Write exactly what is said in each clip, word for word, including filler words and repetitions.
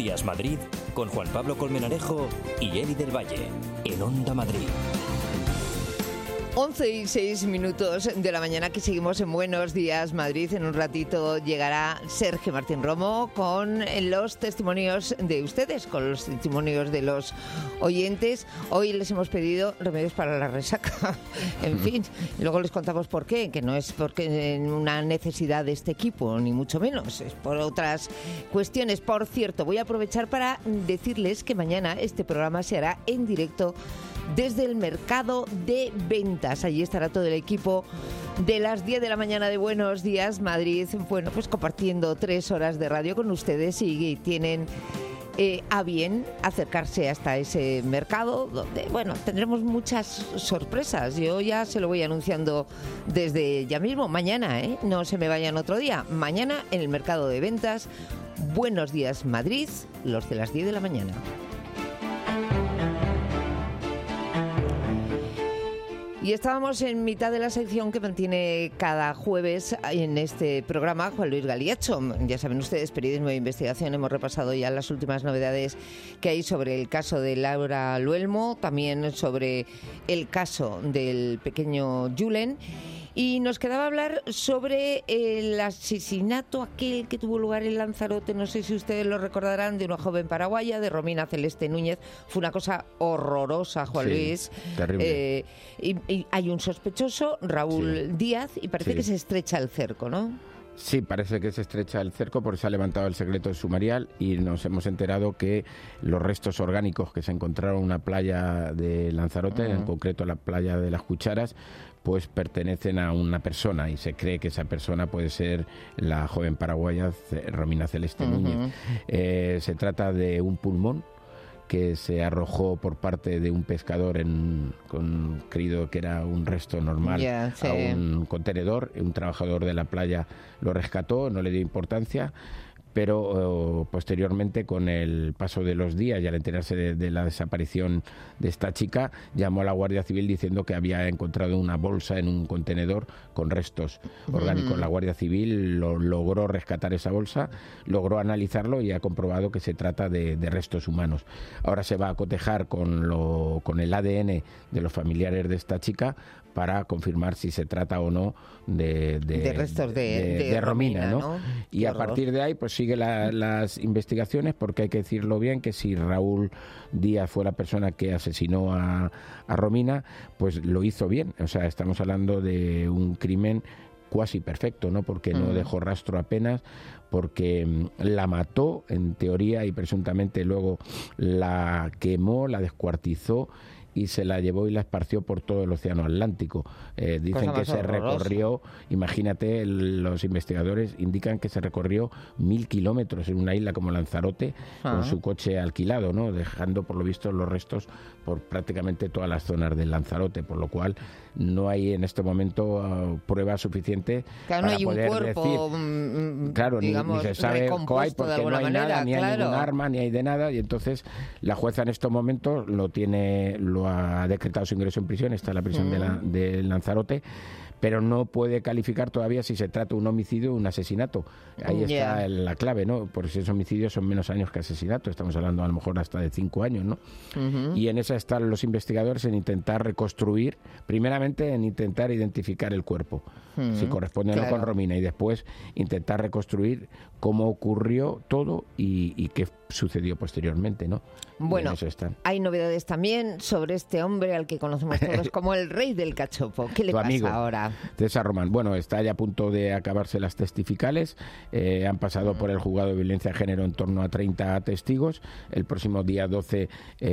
Días Madrid con Juan Pablo Colmenarejo y Eli del Valle en Onda Madrid. once y seis minutos de la mañana, que seguimos en Buenos Días Madrid. En un ratito llegará Sergio Martín Romo con los testimonios de ustedes, con los testimonios de los oyentes. Hoy les hemos pedido remedios para la resaca. En fin, luego les contamos por qué, que no es porque una necesidad de este equipo, ni mucho menos, es por otras cuestiones. Por cierto, voy a aprovechar para decirles que mañana este programa se hará en directo desde el Mercado de Ventas. Allí estará todo el equipo de las diez de la mañana de Buenos Días Madrid, bueno, pues compartiendo tres horas de radio con ustedes, y tienen eh, a bien acercarse hasta ese mercado, donde, bueno, tendremos muchas sorpresas. Yo ya se lo voy anunciando desde ya mismo, mañana, ¿eh? No se me vayan otro día. Mañana en el Mercado de Ventas, Buenos Días Madrid, los de las diez de la mañana. Y estábamos en mitad de la sección que mantiene cada jueves en este programa Juan Luis Galiacho. Ya saben ustedes, periodismo de investigación. Hemos repasado ya las últimas novedades que hay sobre el caso de Laura Luelmo, también sobre el caso del pequeño Julen. Y nos quedaba hablar sobre el asesinato aquel que tuvo lugar en Lanzarote, no sé si ustedes lo recordarán, de una joven paraguaya, de Romina Celeste Núñez. Fue una cosa horrorosa, Juan sí, Luis. Terrible. Eh, y, y hay un sospechoso, Raúl sí. Díaz, y parece sí. que se estrecha el cerco, ¿no? Sí, parece que se estrecha el cerco porque se ha levantado el secreto sumarial y nos hemos enterado que los restos orgánicos que se encontraron en una playa de Lanzarote, uh-huh. en concreto la playa de las Cucharas, pues pertenecen a una persona, y se cree que esa persona puede ser la joven paraguaya Romina Celeste uh-huh. Núñez. Eh, se trata de un pulmón que se arrojó por parte de un pescador en, con, creído que era un resto normal, yeah, sí. a un contenedor. Un trabajador de la playa lo rescató, no le dio importancia, pero uh, posteriormente, con el paso de los días y al enterarse de, de la desaparición de esta chica, llamó a la Guardia Civil diciendo que había encontrado una bolsa en un contenedor con restos orgánicos. Mm. La Guardia Civil lo, logró rescatar esa bolsa, logró analizarlo y ha comprobado que se trata de, de restos humanos. Ahora se va a cotejar con, lo, con el A D N de los familiares de esta chica para confirmar si se trata o no de, de, de restos de, de, de, de Romina, ¿no? ¿no? Y Qué a horror. partir de ahí pues sigue la, las investigaciones, porque hay que decirlo bien, que si Raúl Díaz fue la persona que asesinó a, a Romina, pues lo hizo bien. O sea, estamos hablando de un crimen cuasi perfecto, ¿no? Porque mm. no dejó rastro apenas, porque la mató en teoría y presuntamente luego la quemó, la descuartizó y se la llevó y la esparció por todo el océano Atlántico. Eh, dicen que se recorrió, imagínate, el, los investigadores indican que se recorrió mil kilómetros en una isla como Lanzarote ah. con su coche alquilado, ¿no? Dejando por lo visto los restos por prácticamente todas las zonas de Lanzarote, por lo cual no hay en este momento uh, prueba suficiente claro, para no hay poder un cuerpo, decir, mm, claro, digamos, ni, ni se sabe cómo hay, porque no hay manera, nada, ni claro. hay ningún arma, ni hay de nada, y entonces la jueza en estos momentos lo tiene, lo ha decretado su ingreso en prisión, está en la prisión mm. de, la, de Lanzarote, pero no puede calificar todavía si se trata de un homicidio o un asesinato. Ahí está yeah. la clave, ¿no? Por si es homicidio son menos años que asesinato, estamos hablando a lo mejor hasta de cinco años, ¿no? Uh-huh. Y en esa están los investigadores, en intentar reconstruir, primeramente en intentar identificar el cuerpo, uh-huh. si corresponde o claro. no con Romina, y después intentar reconstruir cómo ocurrió todo y, y qué sucedió posteriormente, ¿no? Bueno, hay novedades también sobre este hombre al que conocemos todos como el rey del cachopo. ¿Qué le tu pasa amigo, ahora? César Román. Bueno, está ya a punto de acabarse las testificales. Eh, han pasado mm. por el juzgado de violencia de género en torno a treinta testigos. El próximo día doce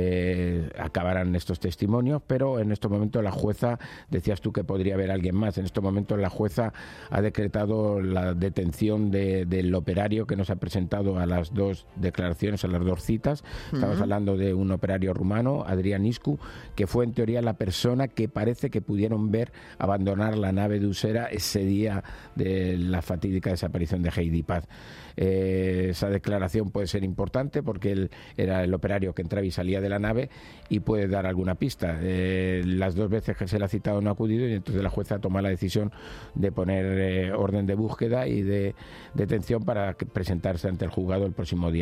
eh, acabarán estos testimonios, pero en estos momentos la jueza, decías tú que podría haber alguien más, en estos momentos la jueza ha decretado la detención de, del operario que nos ha presentado a las dos declaraciones, a las dos citas. Mm. Estamos hablando de un operario rumano, Adrián Iscu, que fue en teoría la persona que parece que pudieron ver abandonar la nave de Usera ese día de la fatídica desaparición de Heidi Paz. Eh, esa declaración puede ser importante porque él era el operario que entraba y salía de la nave y puede dar alguna pista. Eh, las dos veces que se le ha citado no ha acudido y entonces la jueza toma la decisión de poner eh, orden de búsqueda y de detención para presentarse ante el juzgado el próximo día doce.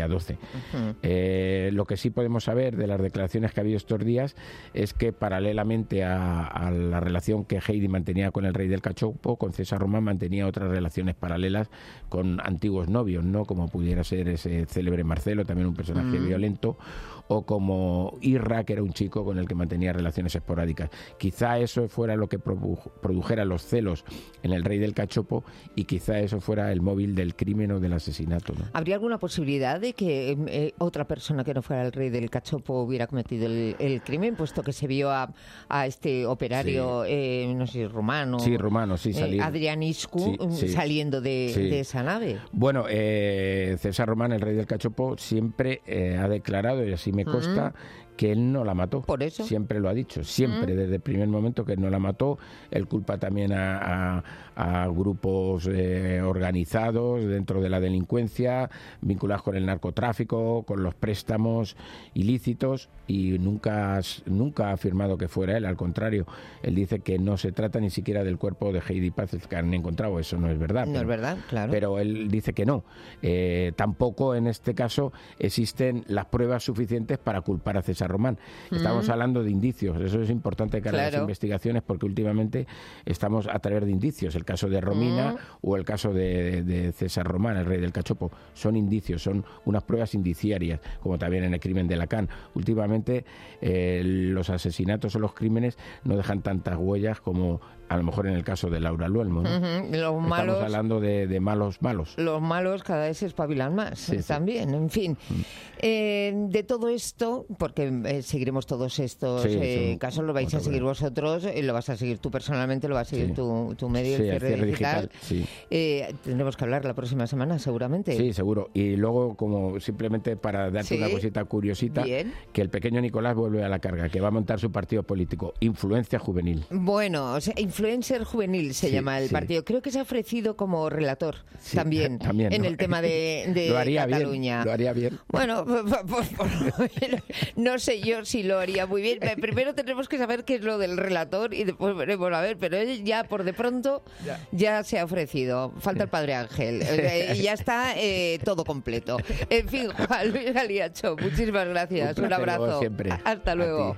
Uh-huh. Eh, lo que sí podemos saber de las declaraciones que ha habido estos días es que paralelamente a, a la relación que Heidi mantenía con el rey del cachopo, con César Román mantenía otras relaciones paralelas con antiguos novios, ¿no? Como pudiera ser ese célebre Marcelo, también un personaje uh-huh. violento, o como Irra, que era un chico con el que mantenía relaciones esporádicas. Quizá eso fuera lo que produjera los celos en el rey del cachopo y quizá eso fuera el móvil del crimen o del asesinato, ¿no? ¿Habría alguna posibilidad de que eh, otra persona que no fuera el rey del cachopo hubiera cometido el, el crimen, puesto que se vio a, a este operario, sí. eh, no sé, rumano? Sí, rumano, sí, eh, Adrián Iscu, sí, sí. saliendo de, sí. de esa nave. Bueno, eh, César Román, el rey del cachopo, siempre eh, ha declarado, y así me me consta, mm. que él no la mató. ¿Por eso? Siempre lo ha dicho, siempre, mm. desde el primer momento que él no la mató. Él culpa también a, a, a grupos eh, organizados dentro de la delincuencia, vinculados con el narcotráfico, con los préstamos ilícitos, y nunca, nunca ha afirmado que fuera él. Al contrario, él dice que no se trata ni siquiera del cuerpo de Heidi Paz que han encontrado. Eso no es verdad. No pero, es verdad, claro. Pero él dice que no. Eh, tampoco en este caso existen las pruebas suficientes para culpar a César Román. Estamos mm. hablando de indicios. Eso es importante que hagan claro. las investigaciones, porque últimamente estamos a través de indicios. El caso de Romina mm. o el caso de, de César Román, el rey del cachopo, son indicios, son unas pruebas indiciarias, como también en el crimen de Lacan. Últimamente eh, los asesinatos o los crímenes no dejan tantas huellas como a lo mejor en el caso de Laura Luelmo, ¿no? Uh-huh. Los Estamos malos, hablando de, de malos malos. Los malos cada vez se espabilan más, sí, también, sí. En fin. Mm. Eh, de todo esto, porque eh, seguiremos todos estos sí, eh, casos, lo vais a seguir vosotros, eh, lo vas a seguir tú personalmente, lo va a seguir sí. tu, tu medio, sí, el cierre, cierre digital. digital sí. eh, tendremos que hablar la próxima semana, seguramente. Sí, seguro. Y luego, como simplemente para darte sí. una cosita curiosita, Bien. que el pequeño Nicolás vuelve a la carga, que va a montar su partido político, Influencia Juvenil. Bueno, o sea, Influencer Juvenil se sí, llama el sí. partido. Creo que se ha ofrecido como relator sí, también, también en ¿no? el tema de, de lo haría Cataluña. Bien, lo haría bien. Bueno, pues, pues, no sé yo si lo haría muy bien. Primero tenemos que saber qué es lo del relator y después veremos a ver, pero él ya por de pronto ya, ya se ha ofrecido. Falta el Padre Ángel. Y ya está eh, todo completo. En fin, Juan Luis Aliacho, muchísimas gracias. Un, Un abrazo. Siempre. Hasta luego.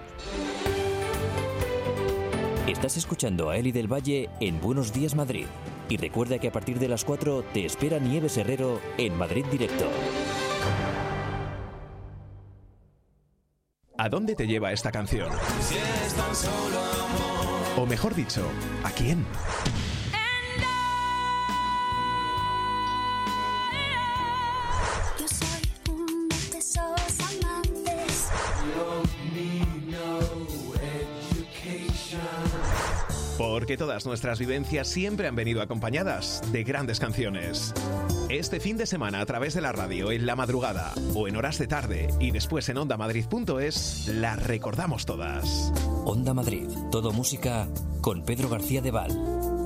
Estás escuchando a Eli del Valle en Buenos Días Madrid. Y recuerda que a partir de las cuatro te espera Nieves Herrero en Madrid Directo. ¿A dónde te lleva esta canción? Si es tan solo amor. O mejor dicho, ¿a quién? Yo soy uno de esos amantes. Porque todas nuestras vivencias siempre han venido acompañadas de grandes canciones. Este fin de semana a través de la radio, en la madrugada o en horas de tarde y después en onda madrid punto es, las recordamos todas. Onda Madrid, todo música con Pedro García de Val.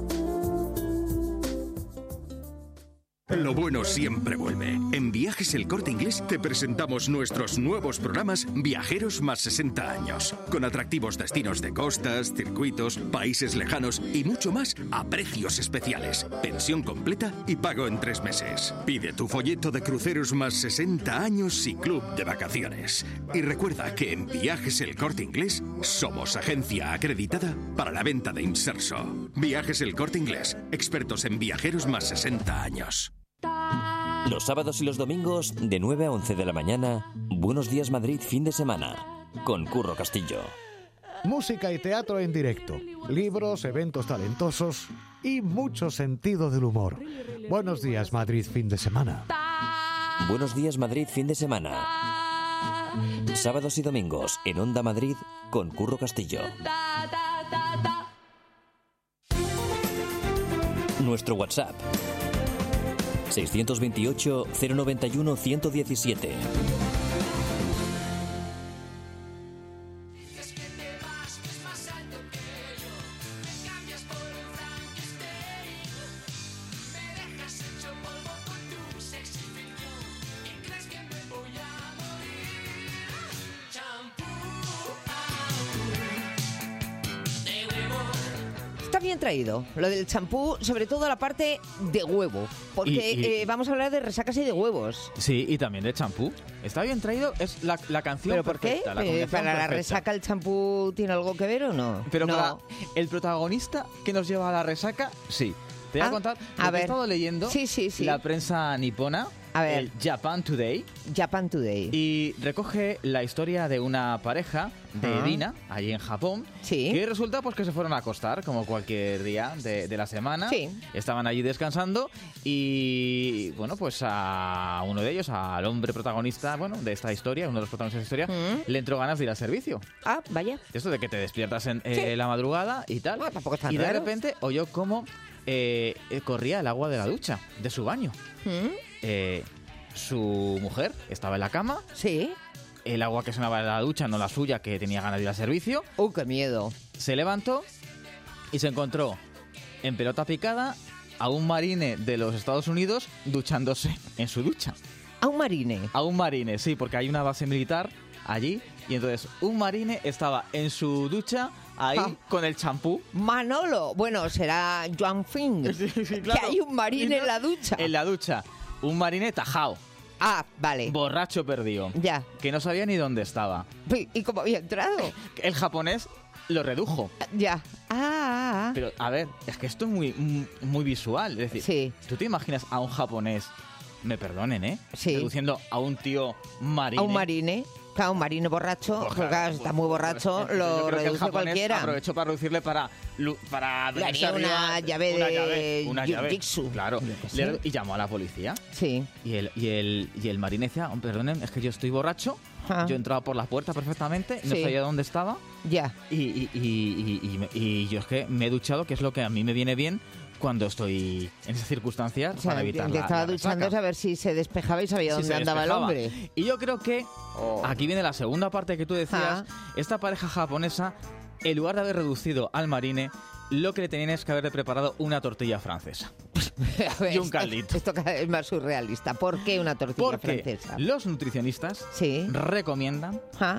Lo bueno siempre vuelve. En Viajes El Corte Inglés te presentamos nuestros nuevos programas Viajeros más sesenta años, con atractivos destinos de costas, circuitos, países lejanos y mucho más a precios especiales, pensión completa y pago en tres meses. Pide tu folleto de cruceros más sesenta años y club de vacaciones. Y recuerda que en Viajes El Corte Inglés somos agencia acreditada para la venta de inserso. Viajes El Corte Inglés, expertos en viajeros más sesenta años. Los sábados y los domingos, de nueve a once de la mañana, Buenos Días Madrid fin de semana, con Curro Castillo. Música y teatro en directo, libros, eventos talentosos y mucho sentido del humor. Buenos Días Madrid fin de semana. Buenos Días Madrid fin de semana. Sábados y domingos, en Onda Madrid, con Curro Castillo. Nuestro WhatsApp seiscientos veintiocho, cero noventa y uno, ciento diecisiete. bien traído, lo del champú, sobre todo la parte de huevo, porque Y- y- eh, vamos a hablar de resacas y de huevos. Sí, y también de champú. Está bien traído, es la, la canción ¿Pero por qué? perfecta, la Eh, combinación ¿Para la perfecta. resaca el champú tiene algo que ver o no? Pero no. para el protagonista que nos lleva a la resaca, sí. Te voy Ah, a contar, a lo que ver. he estado leyendo Sí, sí, sí. la prensa nipona, A ver. el Japan Today, Japan Today. y recoge la historia de una pareja de Ah. Dina, allí en Japón, Sí. que resulta pues que se fueron a acostar como cualquier día de, de la semana. Sí. Estaban allí descansando y, bueno, pues a uno de ellos, al hombre protagonista, bueno, de esta historia, uno de los protagonistas de esta historia, Mm. le entró ganas de ir al servicio. Ah, vaya. Esto de que te despiertas en eh, Sí. la madrugada y tal. Bueno, tampoco es tan y de raro. repente oyó cómo eh, eh, corría el agua de la ducha, de su baño. ¿Mm? Eh, su mujer estaba en la cama, Sí. el agua que sonaba de la ducha, no la suya, que tenía ganas de ir al servicio, ¡Uh, qué miedo! se levantó y se encontró en pelota picada a un marine de los Estados Unidos duchándose en su ducha. A un marine. A un marine, sí, porque hay una base militar allí y entonces un marine estaba en su ducha ahí Ah. con el champú. Manolo. Bueno, será Joan Fing. Sí, sí, Que claro. hay un marine Y no- en la ducha. En la ducha, un marine tajao, Ah, vale. borracho perdido, Ya. que no sabía ni dónde estaba. ¿Y y cómo había entrado? El japonés lo redujo. Ya. Ah, ah, ah. Pero, a ver, es que esto es muy, muy, muy visual. Es decir, Sí. ¿tú te imaginas a un japonés, me perdonen, ¿eh? Sí. Reduciendo a un tío marine? A un marine. Claro, un marine borracho. Pues, Porque claro, está muy borracho, Entonces, yo lo creo que el reduce japonés cualquiera. aprovechó para reducirle para, lu- para Le venirse haría una arriba, llave una de llave, una llave. jiu-jitsu. Claro. Yo qué sé. Le- y llamó a la policía. Sí. Y el, y el, y el marine decía, "Oh, perdonen, es que yo estoy borracho. Ah. Yo entraba por la puerta perfectamente, no Sí. sabía dónde estaba. Ya. Y, y, y, y, y me- y yo es que me he duchado, que es lo que a mí me viene bien cuando estoy en esas circunstancias O sea, para evitar que la, estaba la duchándose resaca. a ver si se despejaba y sabía Sí, dónde se andaba despejaba. el hombre. Y yo creo que Oh. aquí viene la segunda parte que tú decías. Ah. Esta pareja japonesa, en lugar de haber reducido al marine, lo que le tenían es que haberle preparado una tortilla francesa. A ver, Y un esto- caldito. Esto cada vez es más surrealista. ¿Por qué una tortilla Porque francesa? los nutricionistas Sí. recomiendan Ah,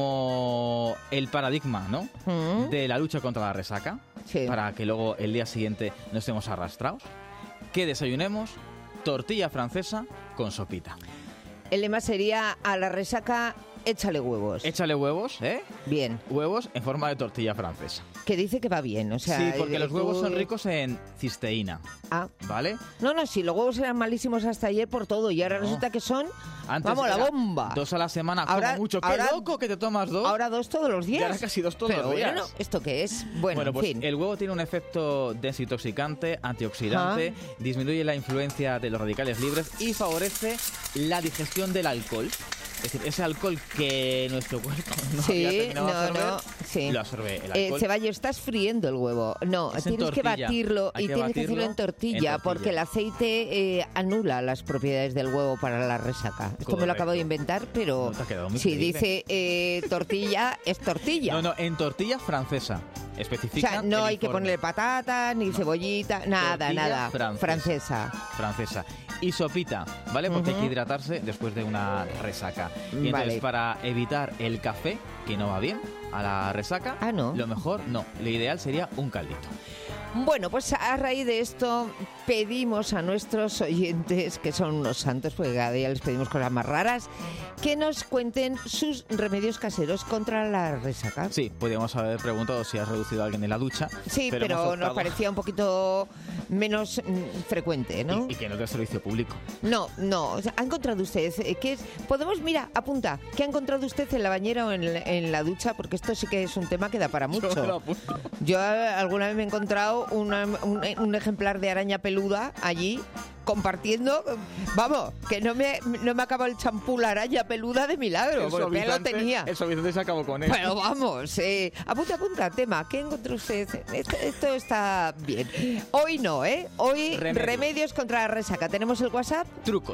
como el paradigma, ¿no? mm, De la lucha contra la resaca, Sí. para que luego el día siguiente no estemos arrastrados, que desayunemos tortilla francesa con sopita. El lema sería: a la resaca, échale huevos. Échale huevos, ¿eh? Bien. Huevos en forma de tortilla francesa. Que dice que va bien. O sea, Sí, porque eh, los huevos tú- son ricos en cisteína, Ah. ¿vale? No, no, sí, los huevos eran malísimos hasta ayer por todo y ahora No. resulta que son, Antes vamos, la era bomba. Dos a la semana, Ahora- como mucho. ¡Qué ahora- loco que te tomas dos! Ahora dos todos los días. Y ahora casi dos todos Pero los días. bueno, ¿esto qué es? Bueno, Bueno, en pues fin. el huevo tiene un efecto desintoxicante, antioxidante, disminuye la influencia de los radicales libres y favorece la digestión del alcohol. Es decir, ese alcohol que nuestro cuerpo no Sí, había terminado de no, absorber, no, sí. lo absorbe el Eh, alcohol. Ceballos, estás friendo el huevo. No, Es en tienes que tortilla. batirlo Hay y que tienes que batirlo hacerlo en tortilla, en tortilla. porque el aceite eh, anula las propiedades del huevo para la resaca. Esto me lo acabo de Correcto. inventar, pero No, te ha quedado muy si creíble. dice eh, tortilla, es tortilla. No, no, en tortilla francesa. O Especifica sea, no el hay que informe. ponerle patatas, ni cebollita, nada, Tortilla nada. francesa. Francesa. Francesa. Y sopita, ¿vale? Porque hay Ujú. que hidratarse después de una resaca. Y entonces, Vale. para evitar el café, que no va bien a la resaca, Ah, ¿no? lo mejor, no. Lo ideal sería un caldito. Bueno, pues a raíz de esto pedimos a nuestros oyentes, que son unos santos, porque cada día les pedimos cosas más raras, que nos cuenten sus remedios caseros contra la resaca. Sí, podríamos haber preguntado si has reducido a alguien en la ducha. Sí, pero, hemos nos optado- parecía un poquito menos mm, frecuente, ¿no? Y, y que no es de servicio público. No, no. O sea, ¿ha encontrado usted eh, qué es? Podemos, mira, apunta, ¿qué ha encontrado usted en la bañera o en, la- en la ducha? Porque esto sí que es un tema que da para mucho. Yo me lo apunto. Yo eh, alguna vez me he encontrado una- un, un ejemplar de araña peluda allí compartiendo. Vamos, que no me, no me acaba el champú la araña peluda de milagro, porque ya lo suavizante- tenía. El suavizante se acabó con él. Pero vamos, eh, apunta, apunta, tema. ¿Qué encontró usted? Esto, esto está bien. Hoy no, ¿eh? Hoy remedios. Remedios. contra la resaca. ¿Tenemos el WhatsApp? Trucos.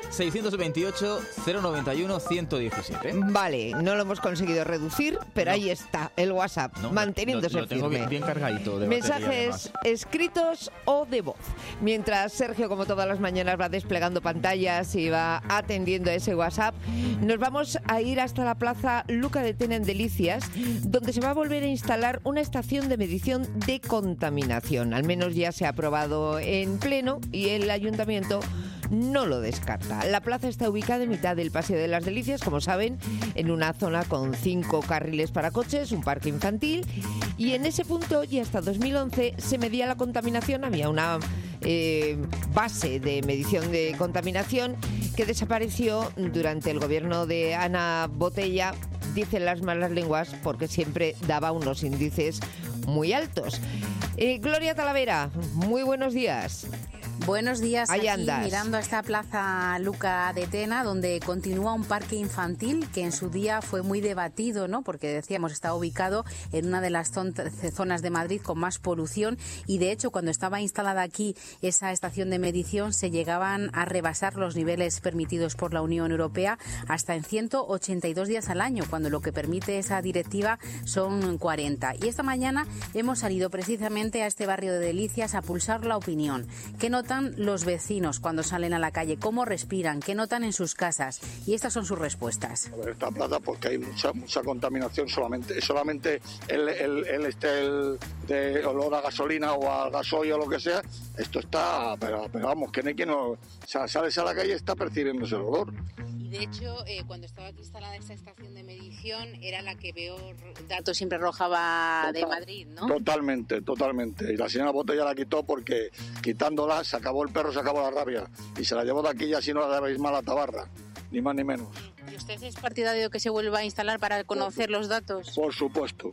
seiscientos veintiocho, cero noventa y uno, ciento diecisiete. Vale, no lo hemos conseguido reducir, pero No. ahí está, el WhatsApp, No, manteniéndose lo, lo tengo firme. bien, bien cargadito de batería, Mensajes además. escritos o de voz. Mientras Sergio, como todas las mañanas, va desplegando pantallas y va atendiendo a ese WhatsApp, nos vamos a ir hasta la plaza Luca de Tena en Delicias, donde se va a volver a instalar una estación de medición de contaminación. Al menos ya se ha aprobado en pleno y el ayuntamiento no lo descarta. La plaza está ubicada en mitad del Paseo de las Delicias, como saben, en una zona con cinco carriles para coches, un parque infantil, y en ese punto, y hasta dos mil once, se medía la contaminación. Había una eh, base de medición de contaminación que desapareció durante el gobierno de Ana Botella, dicen las malas lenguas, porque siempre daba unos índices muy altos. Eh, Gloria Talavera, muy buenos días. Buenos días, Ahí aquí andas. mirando a esta plaza Luca de Tena, donde continúa un parque infantil que en su día fue muy debatido, ¿no? Porque decíamos, está ubicado en una de las zon- zonas de Madrid con más polución y de hecho cuando estaba instalada aquí esa estación de medición se llegaban a rebasar los niveles permitidos por la Unión Europea hasta en ciento ochenta y dos días al año, cuando lo que permite esa directiva son cuarenta. Y esta mañana hemos salido precisamente a este barrio de Delicias a pulsar la opinión. ¿Qué notan los vecinos cuando salen a la calle? ¿Cómo respiran? ¿Qué notan en sus casas? Y estas son sus respuestas. A ver, esta plaza porque hay mucha mucha contaminación, solamente solamente el, el, el, este, el de olor a gasolina o a gasoil o lo que sea, esto está, pero, pero vamos, que no hay quien no, o sea, sales a la calle y está percibiéndose el olor. Y de hecho, eh, cuando estaba aquí instalada esta estación de medición, era la que peor datos siempre arrojaba de Madrid, ¿no? Totalmente, totalmente. Y la señora Botella la quitó porque quitándola se acabó el perro, se acabó la rabia. Y se la llevó de aquí y así no la lleváis mal a Tabarra, ni más ni menos. ¿Y usted es partidario de que se vuelva a instalar para conocer los datos? Por supuesto,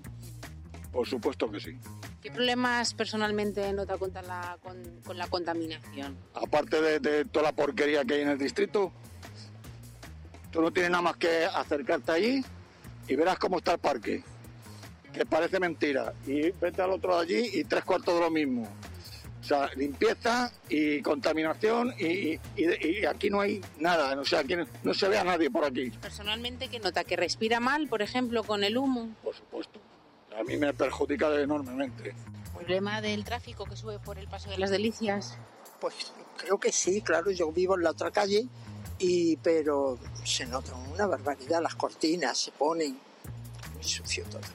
por supuesto que sí. ¿Qué problemas personalmente nota con la, con, con la contaminación? Aparte de, de toda la porquería que hay en el distrito, tú no tienes nada más que acercarte allí y verás cómo está el parque, que parece mentira. Y vete al otro de allí y tres cuartos de lo mismo. O sea, limpieza y contaminación y, y, y aquí no hay nada. O sea, aquí no, no se ve a nadie por aquí. ¿Personalmente qué nota? ¿Que respira mal, por ejemplo, con el humo? Por supuesto. A mí me perjudica enormemente. ¿Problema del tráfico que sube por el Paso de las Delicias? Pues creo que sí, claro. Yo vivo en la otra calle, y pero se nota una barbaridad. Las cortinas se ponen muy sucio todo.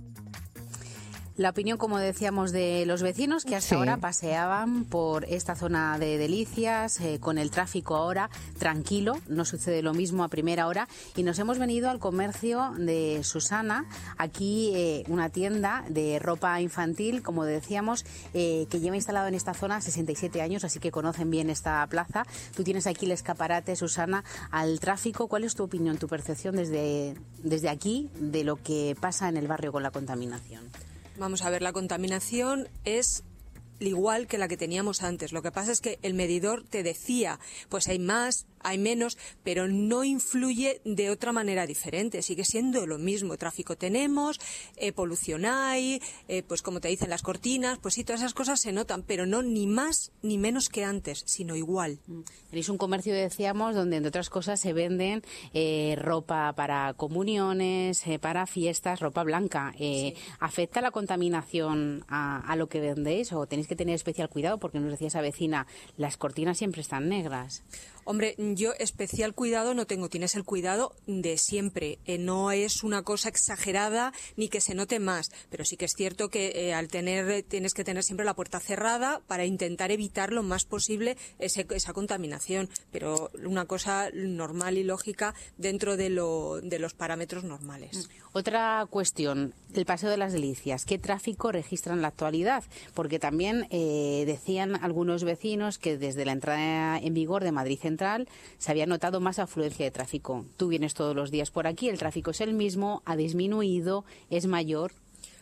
La opinión, como decíamos, de los vecinos que hasta Sí. ahora paseaban por esta zona de Delicias, eh, con el tráfico ahora tranquilo, no sucede lo mismo a primera hora, y nos hemos venido al comercio de Susana, aquí eh, una tienda de ropa infantil, como decíamos, eh, que lleva instalado en esta zona sesenta y siete años, así que conocen bien esta plaza. Tú tienes aquí el escaparate, Susana, al tráfico. ¿Cuál es tu opinión, tu percepción desde, desde aquí de lo que pasa en el barrio con la contaminación? Vamos a ver, la contaminación es igual que la que teníamos antes. Lo que pasa es que el medidor te decía, pues hay más, hay menos, pero no influye de otra manera diferente. Sigue siendo lo mismo. Tráfico tenemos, eh, polución hay, eh, pues como te dicen las cortinas, pues sí, todas esas cosas se notan, pero no ni más ni menos que antes, sino igual. Tenéis un comercio, decíamos, donde entre otras cosas se venden eh, ropa para comuniones, eh, para fiestas, ropa blanca. Eh, Sí. ¿Afecta la contaminación a, a lo que vendéis o tenéis que tener especial cuidado? Porque nos decía esa vecina, las cortinas siempre están negras. Hombre, yo especial cuidado no tengo, tienes el cuidado de siempre. Eh, no es una cosa exagerada ni que se note más, pero sí que es cierto que eh, al tener, eh, tienes que tener siempre la puerta cerrada para intentar evitar lo más posible ese, esa contaminación, pero una cosa normal y lógica dentro de, lo, de los parámetros normales. Otra cuestión, el Paseo de las Delicias. ¿Qué tráfico registra en la actualidad? Porque también eh, decían algunos vecinos que desde la entrada en vigor de Madrid Central se había notado más afluencia de tráfico. Tú vienes todos los días por aquí, el tráfico es el mismo, ha disminuido, es mayor.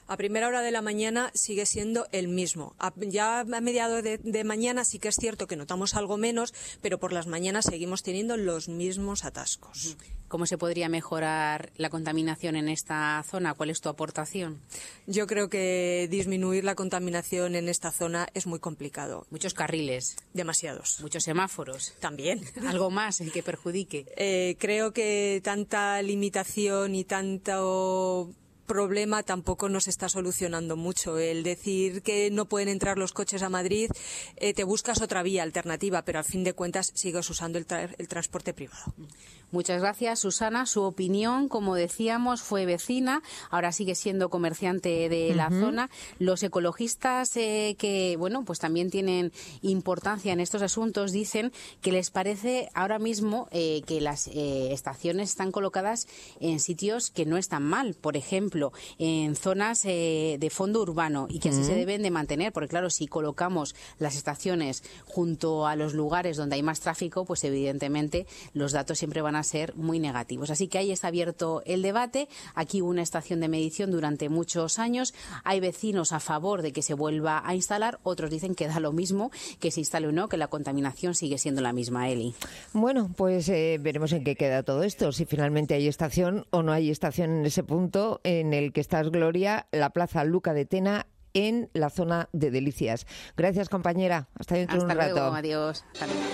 A primera hora de la mañana sigue siendo el mismo. A, ya a mediados de, de mañana sí que es cierto que notamos algo menos, pero por las mañanas seguimos teniendo los mismos atascos. ¿Cómo se podría mejorar la contaminación en esta zona? ¿Cuál es tu aportación? Yo creo que disminuir la contaminación en esta zona es muy complicado. Muchos carriles. Demasiados. Muchos semáforos. También. ¿Algo más en que perjudique? Eh, creo que tanta limitación y tanto problema tampoco nos está solucionando mucho. El decir que no pueden entrar los coches a Madrid, eh, te buscas otra vía alternativa, pero al fin de cuentas sigues usando el, tra- el transporte privado. Muchas gracias, Susana. Su opinión, como decíamos, fue vecina, ahora sigue siendo comerciante de la uh-huh. zona. Los ecologistas eh, que, bueno, pues también tienen importancia en estos asuntos, dicen que les parece ahora mismo eh, que las eh, estaciones están colocadas en sitios que no están mal, por ejemplo, en zonas eh, de fondo urbano, y que así uh-huh. se deben de mantener, porque claro, si colocamos las estaciones junto a los lugares donde hay más tráfico, pues evidentemente los datos siempre van a ser muy negativos. Así que ahí está abierto el debate. Aquí hubo una estación de medición durante muchos años. Hay vecinos a favor de que se vuelva a instalar. Otros dicen que da lo mismo que se instale o no, que la contaminación sigue siendo la misma, Eli. Bueno, pues eh, veremos en qué queda todo esto. Si finalmente hay estación o no hay estación en ese punto en el que estás, Gloria, la Plaza Luca de Tena, en la zona de Delicias. Gracias, compañera. Hasta dentro de un Hasta luego, rato. adiós. Hasta luego.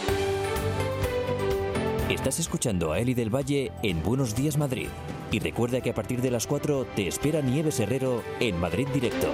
Estás escuchando a Eli del Valle en Buenos Días Madrid. Y recuerda que a partir de las cuatro te espera Nieves Herrero en Madrid Directo.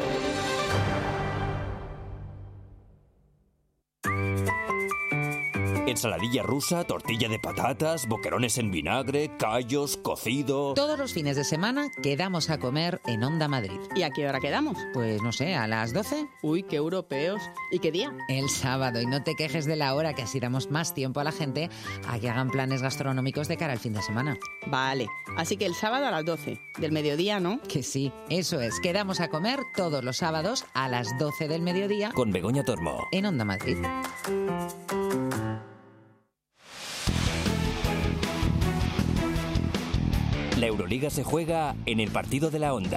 Ensaladilla rusa, tortilla de patatas, boquerones en vinagre, callos, cocido... Todos los fines de semana quedamos a comer en Onda Madrid. ¿Y a qué hora quedamos? Pues no sé, ¿a las doce? Uy, qué europeos. ¿Y qué día? El sábado. Y no te quejes de la hora, que así damos más tiempo a la gente a que hagan planes gastronómicos de cara al fin de semana. Vale. Así que el sábado a las doce. Del mediodía, ¿no? Que sí. Eso es. Quedamos a comer todos los sábados a las doce del mediodía. Con Begoña Tormo. En Onda Madrid. La Euroliga se juega en el partido de la Onda.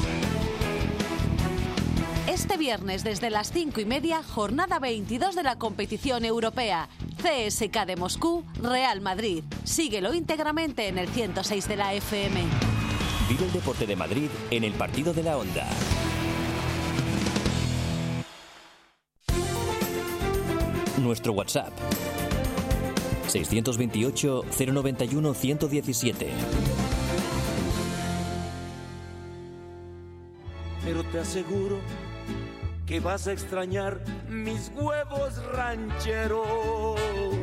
Este viernes desde las cinco y media, jornada veintidós de la competición europea. C S K de Moscú, Real Madrid. Síguelo íntegramente en el ciento seis de la F M. Vive el deporte de Madrid en el partido de la Onda. Nuestro WhatsApp seiscientos veintiocho, cero noventa y uno, ciento diecisiete. Pero te aseguro que vas a extrañar mis huevos rancheros,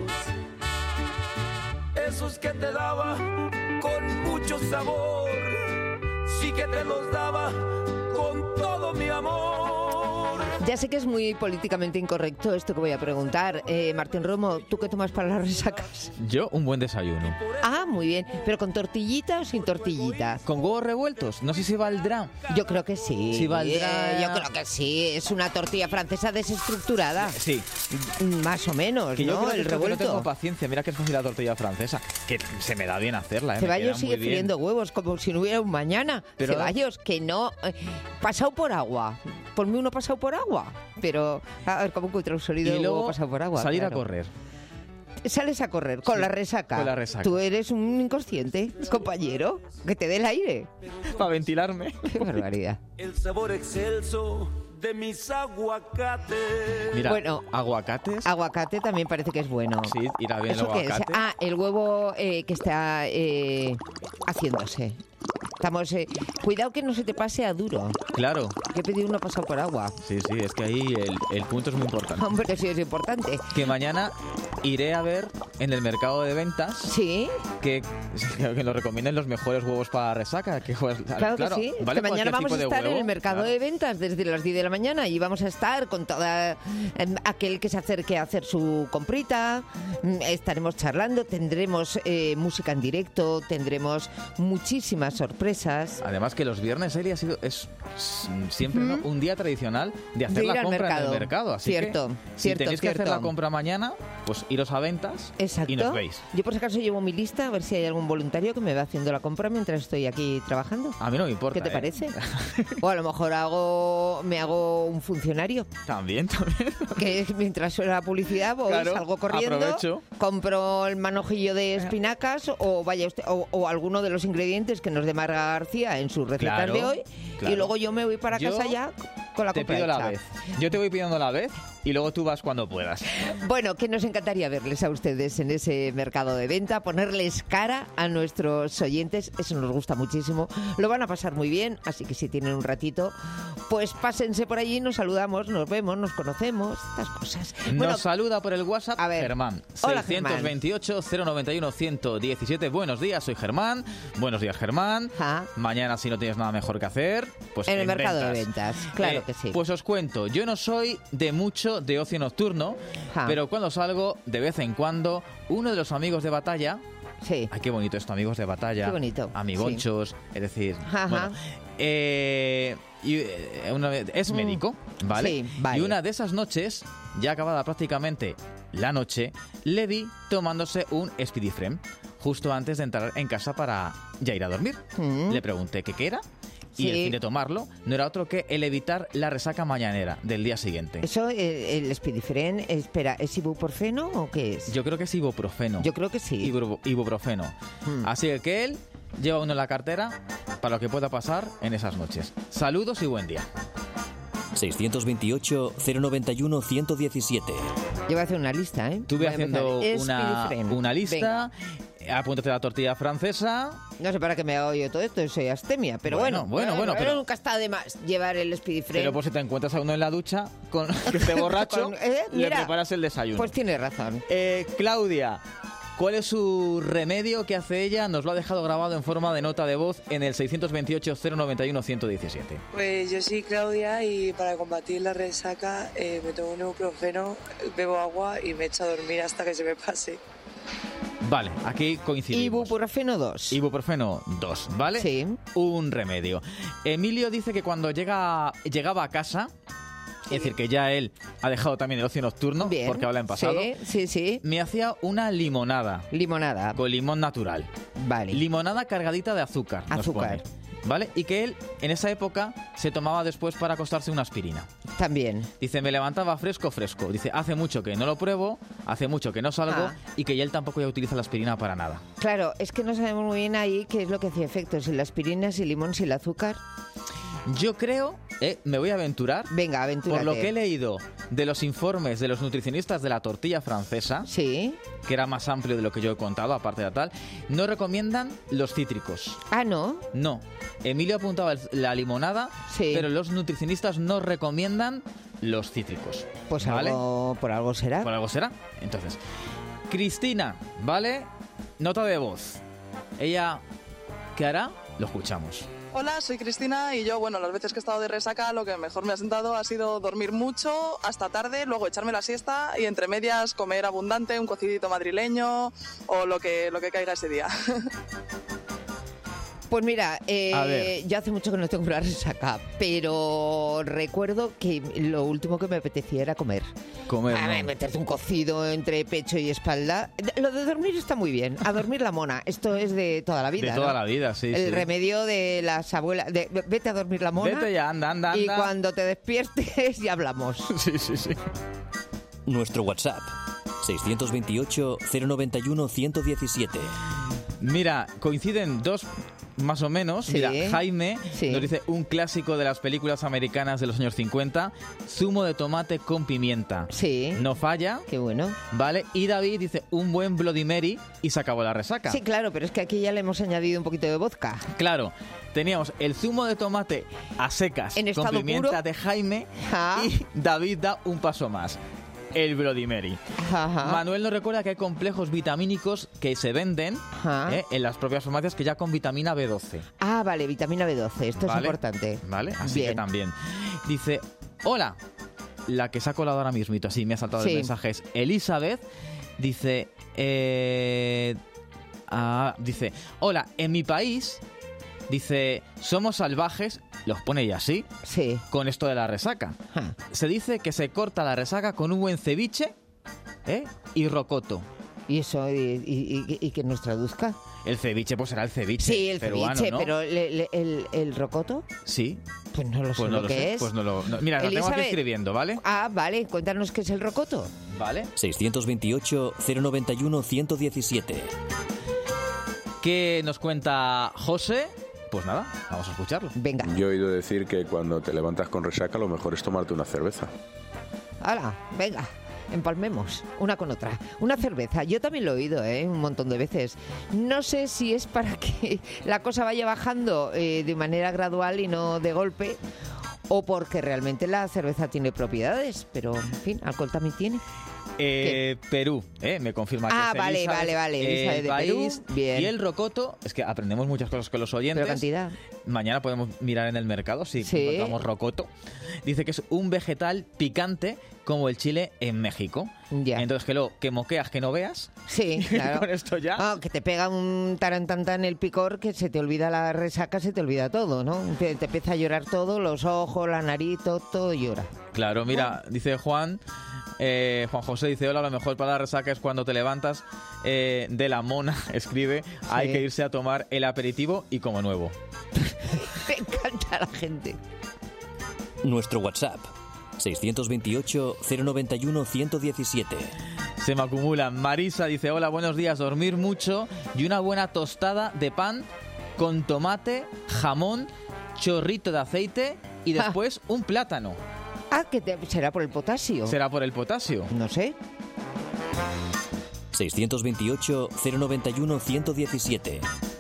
esos que te daba con mucho sabor, sí que te los daba con todo mi amor. Ya sé que es muy políticamente incorrecto esto que voy a preguntar. Eh, Martín Romo, ¿tú qué tomas para las resacas? Yo, un buen desayuno. Ah, muy bien. ¿Pero con tortillita o sin tortillita? ¿Con huevos revueltos? No sé si valdrá. Yo creo que sí. Sí valdrá. Eh, yo creo que sí. Es una tortilla francesa desestructurada. Sí. Más o menos, que ¿no? Yo creo que el revuelto. No tengo paciencia. Mira que es fácil la tortilla francesa. Que se me da bien hacerla. ¿eh? Ceballos sigue friendo huevos como si no hubiera un mañana. Pero... Ceballos, que no... Eh, pasado por agua. Ponme uno pasado por agua. Pero, a ver, ¿cómo encuentro un sólido de huevo pasado por agua? Salir claro. a correr. Sales a correr con, sí, la resaca. con la resaca. Tú eres un inconsciente, compañero, que te dé el aire. Para ventilarme. Qué barbaridad. El sabor excelso de mis aguacates. Mira, bueno, aguacates. Aguacate también parece que es bueno. Sí, irá bien el ¿Eso qué es? aguacate. Ah, el huevo eh, que está eh, haciéndose. Estamos, eh, cuidado que no se te pase a duro. Claro. Que he pedido uno pasado por agua. Sí, sí, es que ahí el, el punto es muy importante. Hombre, que sí es importante. Que mañana iré a ver en el mercado de ventas. Sí. Que, que nos recomienden los mejores huevos para resaca. Que, pues, claro, claro que sí. ¿vale? Que mañana vamos a estar en el mercado claro. de ventas desde las diez de la mañana y vamos a estar con toda eh, aquel que se acerque a hacer su comprita. Estaremos charlando, tendremos eh, música en directo, tendremos muchísimas sorpresas. Además que los viernes, Eli, ha sido es siempre ¿Mm? ¿no? un día tradicional de hacer de ir la al compra mercado. en el mercado. Así cierto, que cierto, si tenéis cierto. que hacer la compra mañana, pues iros a ventas Exacto. y nos veis. Yo por si acaso llevo mi lista, a ver si hay algún voluntario que me va haciendo la compra mientras estoy aquí trabajando. A mí no me importa. ¿Qué te ¿eh? parece? O a lo mejor hago me hago un funcionario. También, también. Que mientras suena la publicidad voy, Claro, salgo corriendo, aprovecho. compro el manojillo de espinacas o vaya usted, o, o alguno de los ingredientes que nos dé Marga García en sus recetas Claro, de hoy claro. y luego yo me voy para Yo casa ya con la Te compra pido hecha. la vez. Yo te voy pidiendo la vez y luego tú vas cuando puedas. Bueno, que nos encantaría verles a ustedes en ese mercado de venta, ponerles cara a nuestros oyentes, eso nos gusta muchísimo. Lo van a pasar muy bien, así que si tienen un ratito, pues pásense por allí, nos saludamos, nos vemos, nos conocemos, estas cosas. Nos Bueno, saluda por el WhatsApp a ver. Germán. Hola, seiscientos veintiocho, cero noventa y uno, ciento diecisiete. Buenos días, soy Germán. Buenos días, Germán. Mañana, si no tienes nada mejor que hacer, pues en el en mercado de ventas. ventas, claro Eh, que sí. Pues os cuento, yo no soy de mucho de ocio nocturno, Ja. pero cuando salgo, de vez en cuando, uno de los amigos de batalla... Sí. Ay, qué bonito esto, amigos de batalla. Qué bonito, Amigonchos, es decir... Ajá. Bueno, eh, y, eh, una vez- es médico, ¿vale? sí, vale. Y una de esas noches, ya acabada prácticamente la noche, le vi tomándose un Speedifrem justo antes de entrar en casa para ya ir a dormir. Mm. Le pregunté qué qué era y Sí. el fin de tomarlo no era otro que el evitar la resaca mañanera del día siguiente. Eso, eh, el Speedifren, espera, ¿es ibuprofeno o qué es? Yo creo que es ibuprofeno. Yo creo que sí. Ibru- ibuprofeno. Hmm. Así que él lleva uno en la cartera para lo que pueda pasar en esas noches. Saludos y buen día. seiscientos veintiocho, cero noventa y uno, ciento diecisiete. Yo voy a hacer una lista, ¿eh? Estuve Voy a haciendo empezar. una, Speedifren. una lista. Venga. Apúntate la tortilla francesa. No sé para qué me hago yo todo esto, soy astemia, pero Bueno, bueno. bueno, bueno, pero- nunca está de más llevar el Speedifren. Pero por si te encuentras a uno en la ducha con que esté borracho, Con- eh, le mira, preparas el desayuno. Pues tienes razón. Eh, Claudia, ¿cuál es su remedio que hace ella? Nos lo ha dejado grabado en forma de nota de voz en el seiscientos veintiocho, cero noventa y uno, ciento diecisiete. Pues yo soy Claudia y para combatir la resaca eh, me tomo un ibuprofeno, bebo agua y me echo a dormir hasta que se me pase. Vale, aquí coincidimos. Ibuprofeno dos. Ibuprofeno dos, ¿vale? Sí. Un remedio. Emilio dice que cuando llega, llegaba a casa, es decir, que ya él ha dejado también el ocio nocturno, Bien. porque habla en pasado, Sí, sí, sí. me hacía una limonada. Limonada. Con limón natural. Vale. Limonada cargadita de azúcar. nos Azúcar. pone, ¿vale? Y que él, en esa época, se tomaba después para acostarse una aspirina. También. Dice, me levantaba fresco, fresco. Dice, hace mucho que no lo pruebo, hace mucho que no salgo Ah. y que ya él tampoco ya utiliza la aspirina para nada. Claro, es que no sabemos muy bien ahí qué es lo que hacía efecto, si la aspirina, si el limón, si el azúcar. Yo creo, eh, me voy a aventurar. Venga, aventúrate. Por lo que he leído de los informes de los nutricionistas de la tortilla francesa, sí, que era más amplio de lo que yo he contado, aparte de tal, no recomiendan los cítricos. Ah, ¿no? No. Emilio apuntaba el- la limonada, Sí. pero los nutricionistas no recomiendan los cítricos. Pues ¿vale? algo, por algo será. Por algo será. Entonces, Cristina, ¿vale? Nota de voz. Ella, ¿qué hará? Lo escuchamos. Hola, soy Cristina y yo, bueno, las veces que he estado de resaca lo que mejor me ha sentado ha sido dormir mucho hasta tarde, luego echarme la siesta y entre medias comer abundante, un cocidito madrileño o lo que, lo que caiga ese día. Pues mira, eh, A ver. yo hace mucho que no tengo una resaca, pero recuerdo que lo último que me apetecía era comer. Comer, Ah, ¿no? meterte un cocido entre pecho y espalda. Lo de dormir está muy bien. A dormir la mona. Esto es de toda la vida. De toda ¿no? la vida, sí, El sí. remedio de las abuelas. De, vete a dormir la mona. Vete ya, anda, anda, Y anda. cuando te despiertes ya hablamos. Sí, sí, sí. Nuestro WhatsApp, seiscientos veintiocho, cero noventa y uno, ciento diecisiete. Mira, coinciden dos más o menos. Sí. Mira, Jaime Sí. nos dice un clásico de las películas americanas de los años cincuenta, zumo de tomate con pimienta. Sí. No falla. Qué bueno. Vale, y David dice un buen Bloody Mary y se acabó la resaca. Sí, claro, pero es que aquí ya le hemos añadido un poquito de vodka. Claro, teníamos el zumo de tomate a secas En con estado pimienta puro. de Jaime Ja. y David da un paso más. El Bloody Mary. Ajá. Manuel nos recuerda que hay complejos vitamínicos que se venden Ajá. eh, en las propias farmacias que ya con vitamina B doce. Ah, vale, vitamina B doce. Esto Vale. es importante. ¿Vale? Así Bien. que también. Dice, hola, la que se ha colado ahora mismito, así me ha saltado Sí. el mensaje, es Elizabeth. Dice, eh, ah, dice, hola, en mi país, dice, somos salvajes, los pone ella así, sí. con esto de la resaca. Se dice que se corta la resaca con un buen ceviche ¿eh? y rocoto. ¿Y eso? ¿Y, y, y, y que nos traduzca? El ceviche, pues será el ceviche Sí, el peruano, ceviche, ¿no? pero le, le, el, el rocoto, Sí. pues no lo sé Pues no lo lo que sé, es. pues no lo... no- Mira, lo tengo aquí Elizabeth. escribiendo, ¿vale? Ah, vale, cuéntanos qué es el rocoto. Vale. seiscientos veintiocho, cero noventa y uno, ciento diecisiete. ¿Qué nos cuenta José? Pues nada, vamos a escucharlo. Venga. Yo he oído decir que cuando te levantas con resaca lo mejor es tomarte una cerveza. Hala, venga, empalmemos una con otra. Una cerveza, yo también lo he oído, ¿eh? Un montón de veces. No sé si es para que la cosa vaya bajando eh, de manera gradual y no de golpe, o porque realmente la cerveza tiene propiedades, pero en fin, alcohol también tiene. Eh, Perú, ¿eh? Me confirma que Ah, es vale, Elizabeth, vale, vale, Elizabeth el de país. Perú, bien. Y el rocoto, es que aprendemos muchas cosas con los oyentes. Pero cantidad. Mañana podemos mirar en el mercado si Sí. encontramos rocoto. Dice que es un vegetal picante como el chile en México. Ya. Entonces que lo que moqueas que no veas. Sí, claro. Con esto ya. Ah, que te pega un tarantantán el picor que se te olvida la resaca, se te olvida todo, ¿no? Te, te empieza a llorar todo, los ojos, la nariz, todo, todo llora. Claro, mira, dice Juan, eh, Juan José dice, hola, lo mejor para la resaca es cuando te levantas eh, de la mona, escribe, hay Sí. que irse a tomar el aperitivo y como nuevo. Me encanta la gente. Nuestro WhatsApp, seiscientos veintiocho, cero noventa y uno, ciento diecisiete. Se me acumulan. Marisa dice, hola, buenos días, dormir mucho y una buena tostada de pan con tomate, jamón, chorrito de aceite y después un plátano. Ah, que te- será por el potasio. ¿Será por el potasio? No sé. seiscientos veintiocho, cero noventa y uno, ciento diecisiete.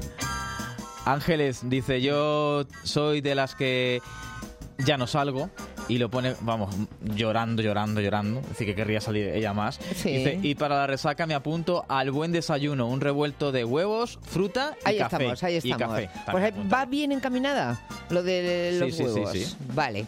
Ángeles dice, yo soy de las que ya no salgo. Y lo pone, vamos, llorando, llorando, llorando. Es decir, que querría salir ella más. Sí. Dice, y para la resaca me apunto al buen desayuno. Un revuelto de huevos, fruta y Ahí café. estamos, ahí Y estamos. café. Pues ahí va bien encaminada lo de Sí, los sí, sí, huevos. sí. Vale.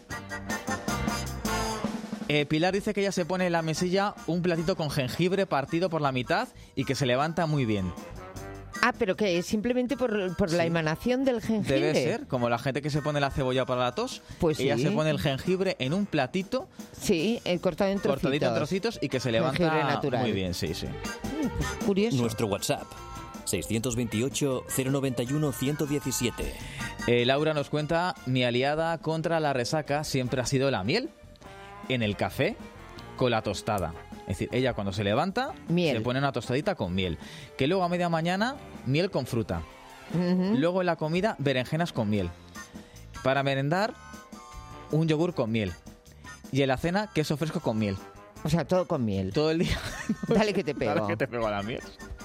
Eh, Pilar dice que ella se pone en la mesilla un platito con jengibre partido por la mitad y que se levanta muy bien. Ah, pero ¿qué? ¿Simplemente por, por la emanación del jengibre? Debe ser, como la gente que se pone la cebolla para la tos. Pues ella sí. se pone el jengibre en un platito. Sí, el cortado en trocitos. Cortadito en trocitos y que se levanta Jengibre natural. muy bien, sí, sí. Curioso. Nuestro WhatsApp, seiscientos veintiocho, cero noventa y uno, ciento diecisiete. Eh, Laura nos cuenta, mi aliada contra la resaca siempre ha sido la miel. En el café, con la tostada. Es decir, ella cuando se levanta, Miel. se pone una tostadita con miel. Que luego a media mañana, miel con fruta. Ujú. Luego en la comida, berenjenas con miel. Para merendar, un yogur con miel. Y en la cena, queso fresco con miel. O sea, todo con miel. Todo el día. Dale que te pego. Dale que te pego a la miel.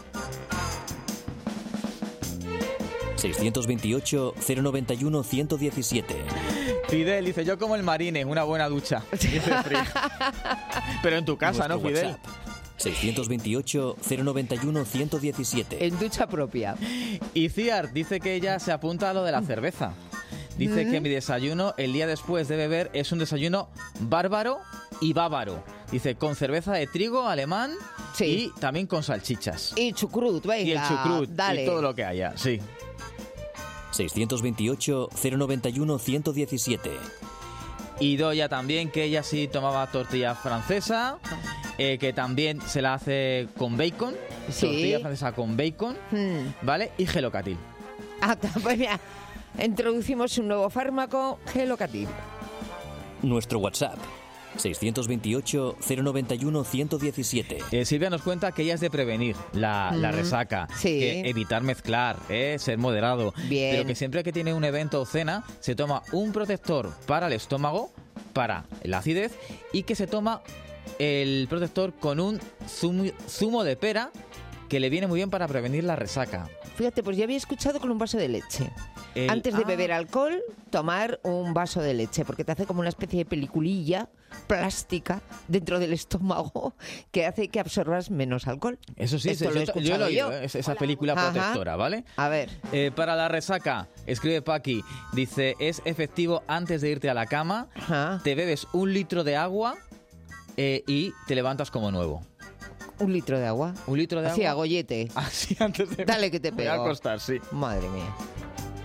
seiscientos veintiocho, cero noventa y uno, ciento diecisiete. Fidel dice, yo como el marine, una buena ducha. Dice Fri. Pero en tu casa, Nuestro ¿no, Fidel? WhatsApp, seiscientos veintiocho, cero noventa y uno, ciento diecisiete. En ducha propia. Y Ciar dice que ella se apunta a lo de la cerveza. Dice Mm. que mi desayuno el día después de beber es un desayuno bárbaro y bávaro. Dice, con cerveza de trigo alemán y también con salchichas. Y chucrut, venga. Y el chucrut dale. y todo lo que haya, sí. seiscientos veintiocho, cero noventa y uno, ciento diecisiete. Y Doya también, que ella sí tomaba tortilla francesa, eh, que también se la hace con bacon. Sí. Tortilla francesa con bacon, Hmm. ¿vale? Y gelocatil. Ah, pues mira, introducimos un nuevo fármaco, gelocatil. Nuestro WhatsApp, seiscientos veintiocho, cero noventa y uno, ciento diecisiete. Eh, Silvia nos cuenta que ella es de prevenir la, la Mm, resaca, sí. que evitar mezclar, eh, ser moderado, Bien. pero que siempre que tiene un evento o cena se toma un protector para el estómago, para la acidez, y que se toma el protector con un zumo, zumo de pera que le viene muy bien para prevenir la resaca. Fíjate, pues ya había escuchado con un vaso de leche. El- Antes de ah. beber alcohol, tomar un vaso de leche, porque te hace como una especie de peliculilla plástica dentro del estómago que hace que absorbas menos alcohol. Eso sí, Esto eso- lo he yo escuchado lo he oído, yo. eh, es- esa película Ajá. protectora, ¿vale? A ver. Eh, para la resaca, escribe Paqui, dice, es efectivo antes de irte a la cama, te bebes un litro de agua eh, y te levantas como nuevo. Un litro de agua. Un litro de Así, agua. a gollete. Así antes de... Dale que te Me voy a pego. acostar, sí. Madre mía.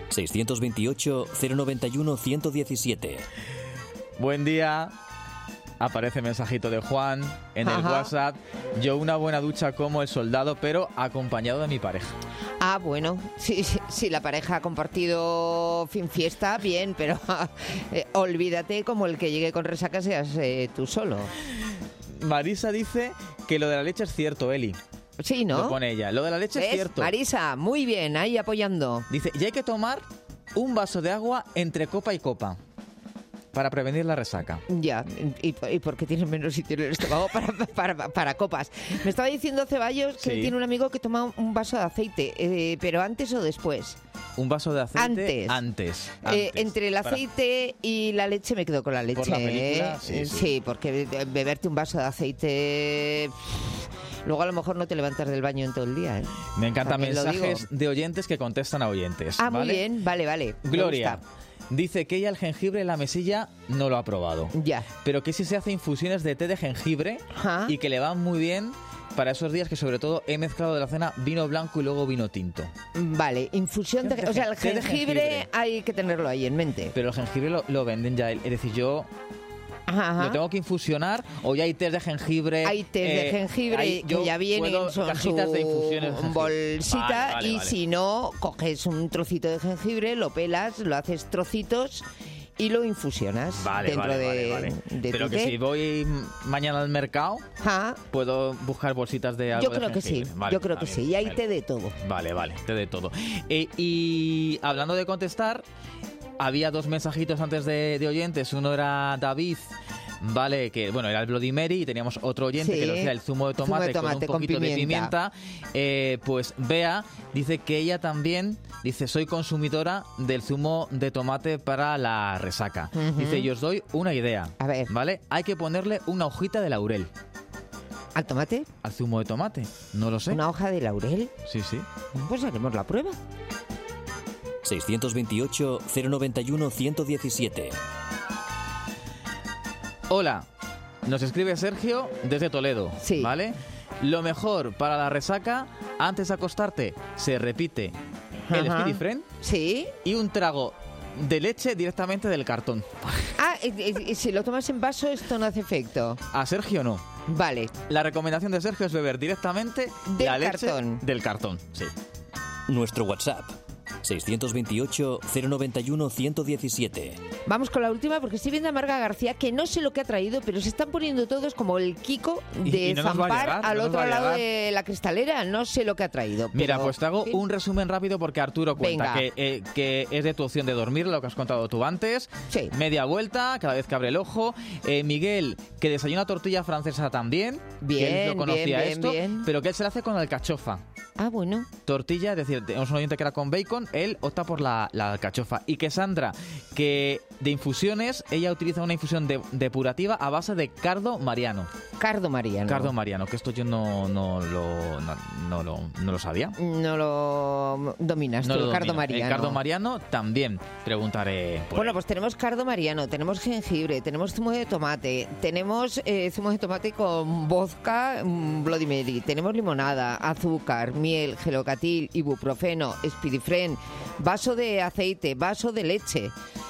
seiscientos veintiocho, cero noventa y uno, ciento diecisiete. Buen día. Aparece mensajito de Juan en el Ajá. WhatsApp. Yo una buena ducha como el soldado, pero acompañado de mi pareja. Ah, bueno, si sí, sí, la pareja ha compartido fin fiesta, bien, pero eh, olvídate como el que llegue con resaca seas eh, tú solo. Marisa dice que lo de la leche es cierto, Eli. Sí, ¿no? Lo pone ella. Lo de la leche ¿Ves? es cierto. Marisa, muy bien, ahí apoyando. Dice, y hay que tomar un vaso de agua entre copa y copa para prevenir la resaca. Ya, y, y porque tienes menos sitio en el estómago para, para, para copas. Me estaba diciendo Ceballos que Sí. tiene un amigo que toma un vaso de aceite, eh, pero antes o después. Un vaso de aceite Antes. antes. Eh, antes. entre el Para- aceite y la leche me quedo con la leche. Por la película, ¿eh? sí, sí. porque be- beberte un vaso de aceite... pff, luego a lo mejor no te levantas del baño en todo el día. ¿eh? Me encantan También lo mensajes digo. de oyentes que contestan a oyentes. Ah, muy ¿vale? bien, vale, vale. me Gloria gusta. dice que ella el jengibre en la mesilla no lo ha probado. Ya. Pero que sí se hace infusiones de té de jengibre Ajá. y que le van muy bien para esos días que sobre todo he mezclado de la cena vino blanco y luego vino tinto. Vale, infusión de... Té de O sea, el gen- té de jengibre, jengibre. hay que tenerlo ahí en mente. Pero el jengibre lo, lo venden ya. Es decir, yo Ajá, ajá. lo tengo que infusionar o ya hay té de jengibre. Hay té de eh, jengibre hay- que yo ya vienen puedo- en cajitas su de infusiones de jengibre. bolsita Vale, vale, y vale. si no, coges un trocito de jengibre, lo pelas, lo haces trocitos y lo infusionas Vale, dentro vale, de, vale, vale. de Pero tu que té. si voy mañana al mercado, Ajá. puedo buscar bolsitas de algo Yo de creo que sí, jengibre. Vale, yo creo está que bien, sí. Y hay vale. té de todo. Vale, vale, té de todo. Eh, y hablando de contestar, había dos mensajitos antes de, de oyentes. Uno era David, vale, que bueno, era el Bloody Mary, y teníamos otro oyente Sí. que nos decía el zumo de tomate, Zumo de tomate con con un poquito de pimienta. pimienta. Eh, pues Bea dice que ella también, dice, soy consumidora del zumo de tomate para la resaca. Ujú. Dice, y os doy una idea. A ver. ¿Vale? Hay que ponerle una hojita de laurel. ¿Al tomate? ¿Al zumo de tomate? No lo sé. ¿Una hoja de laurel? Sí, sí. Pues haremos la prueba. seiscientos veintiocho, cero noventa y uno, ciento diecisiete. Hola, nos escribe Sergio desde Toledo, Sí. ¿vale? Lo mejor para la resaca, antes de acostarte, se repite el Ajá. Speedy Friend Sí. y un trago de leche directamente del cartón. Ah, y, y- y si lo tomas en vaso, esto no hace efecto. A Sergio no. Vale. La recomendación de Sergio es beber directamente Del la leche cartón. del cartón. Sí. Nuestro WhatsApp, seiscientos veintiocho, cero noventa y uno, ciento diecisiete. Vamos con la última porque estoy viendo a Marga García que no sé lo que ha traído, pero se están poniendo todos como el Kiko Y- de y no nos va a zampar llegar, al no nos otro va a lado llegar. de la cristalera. No sé lo que ha traído. Mira, pero, pues te hago en fin. un resumen rápido porque Arturo cuenta Venga. que, eh, que es de tu opción de dormir, lo que has contado tú antes. Sí. Media vuelta, cada vez que abre el ojo. Eh, Miguel, que desayuna tortilla francesa también. que él Bien, no conocía bien, bien, esto, bien. pero que él se la hace con alcachofa. Ah, bueno. Tortilla, es decir, tenemos un oyente que era con bacon, él opta por la, la alcachofa. Y que Sandra, que de infusiones, ella utiliza una infusión de- depurativa a base de cardo mariano. Cardo Mariano. Cardo mariano, que esto yo no, no, lo, no, no lo, no lo sabía. No lo dominas No tú, lo el cardo domino. Mariano. El cardo mariano también, preguntaré por Bueno, él. pues tenemos cardo mariano, tenemos jengibre, tenemos zumo de tomate, tenemos eh, zumo de tomate con vodka, mm, Bloody Mary, tenemos limonada, azúcar, miel, gelocatil, ibuprofeno, Speedifren, vaso de aceite, vaso de leche,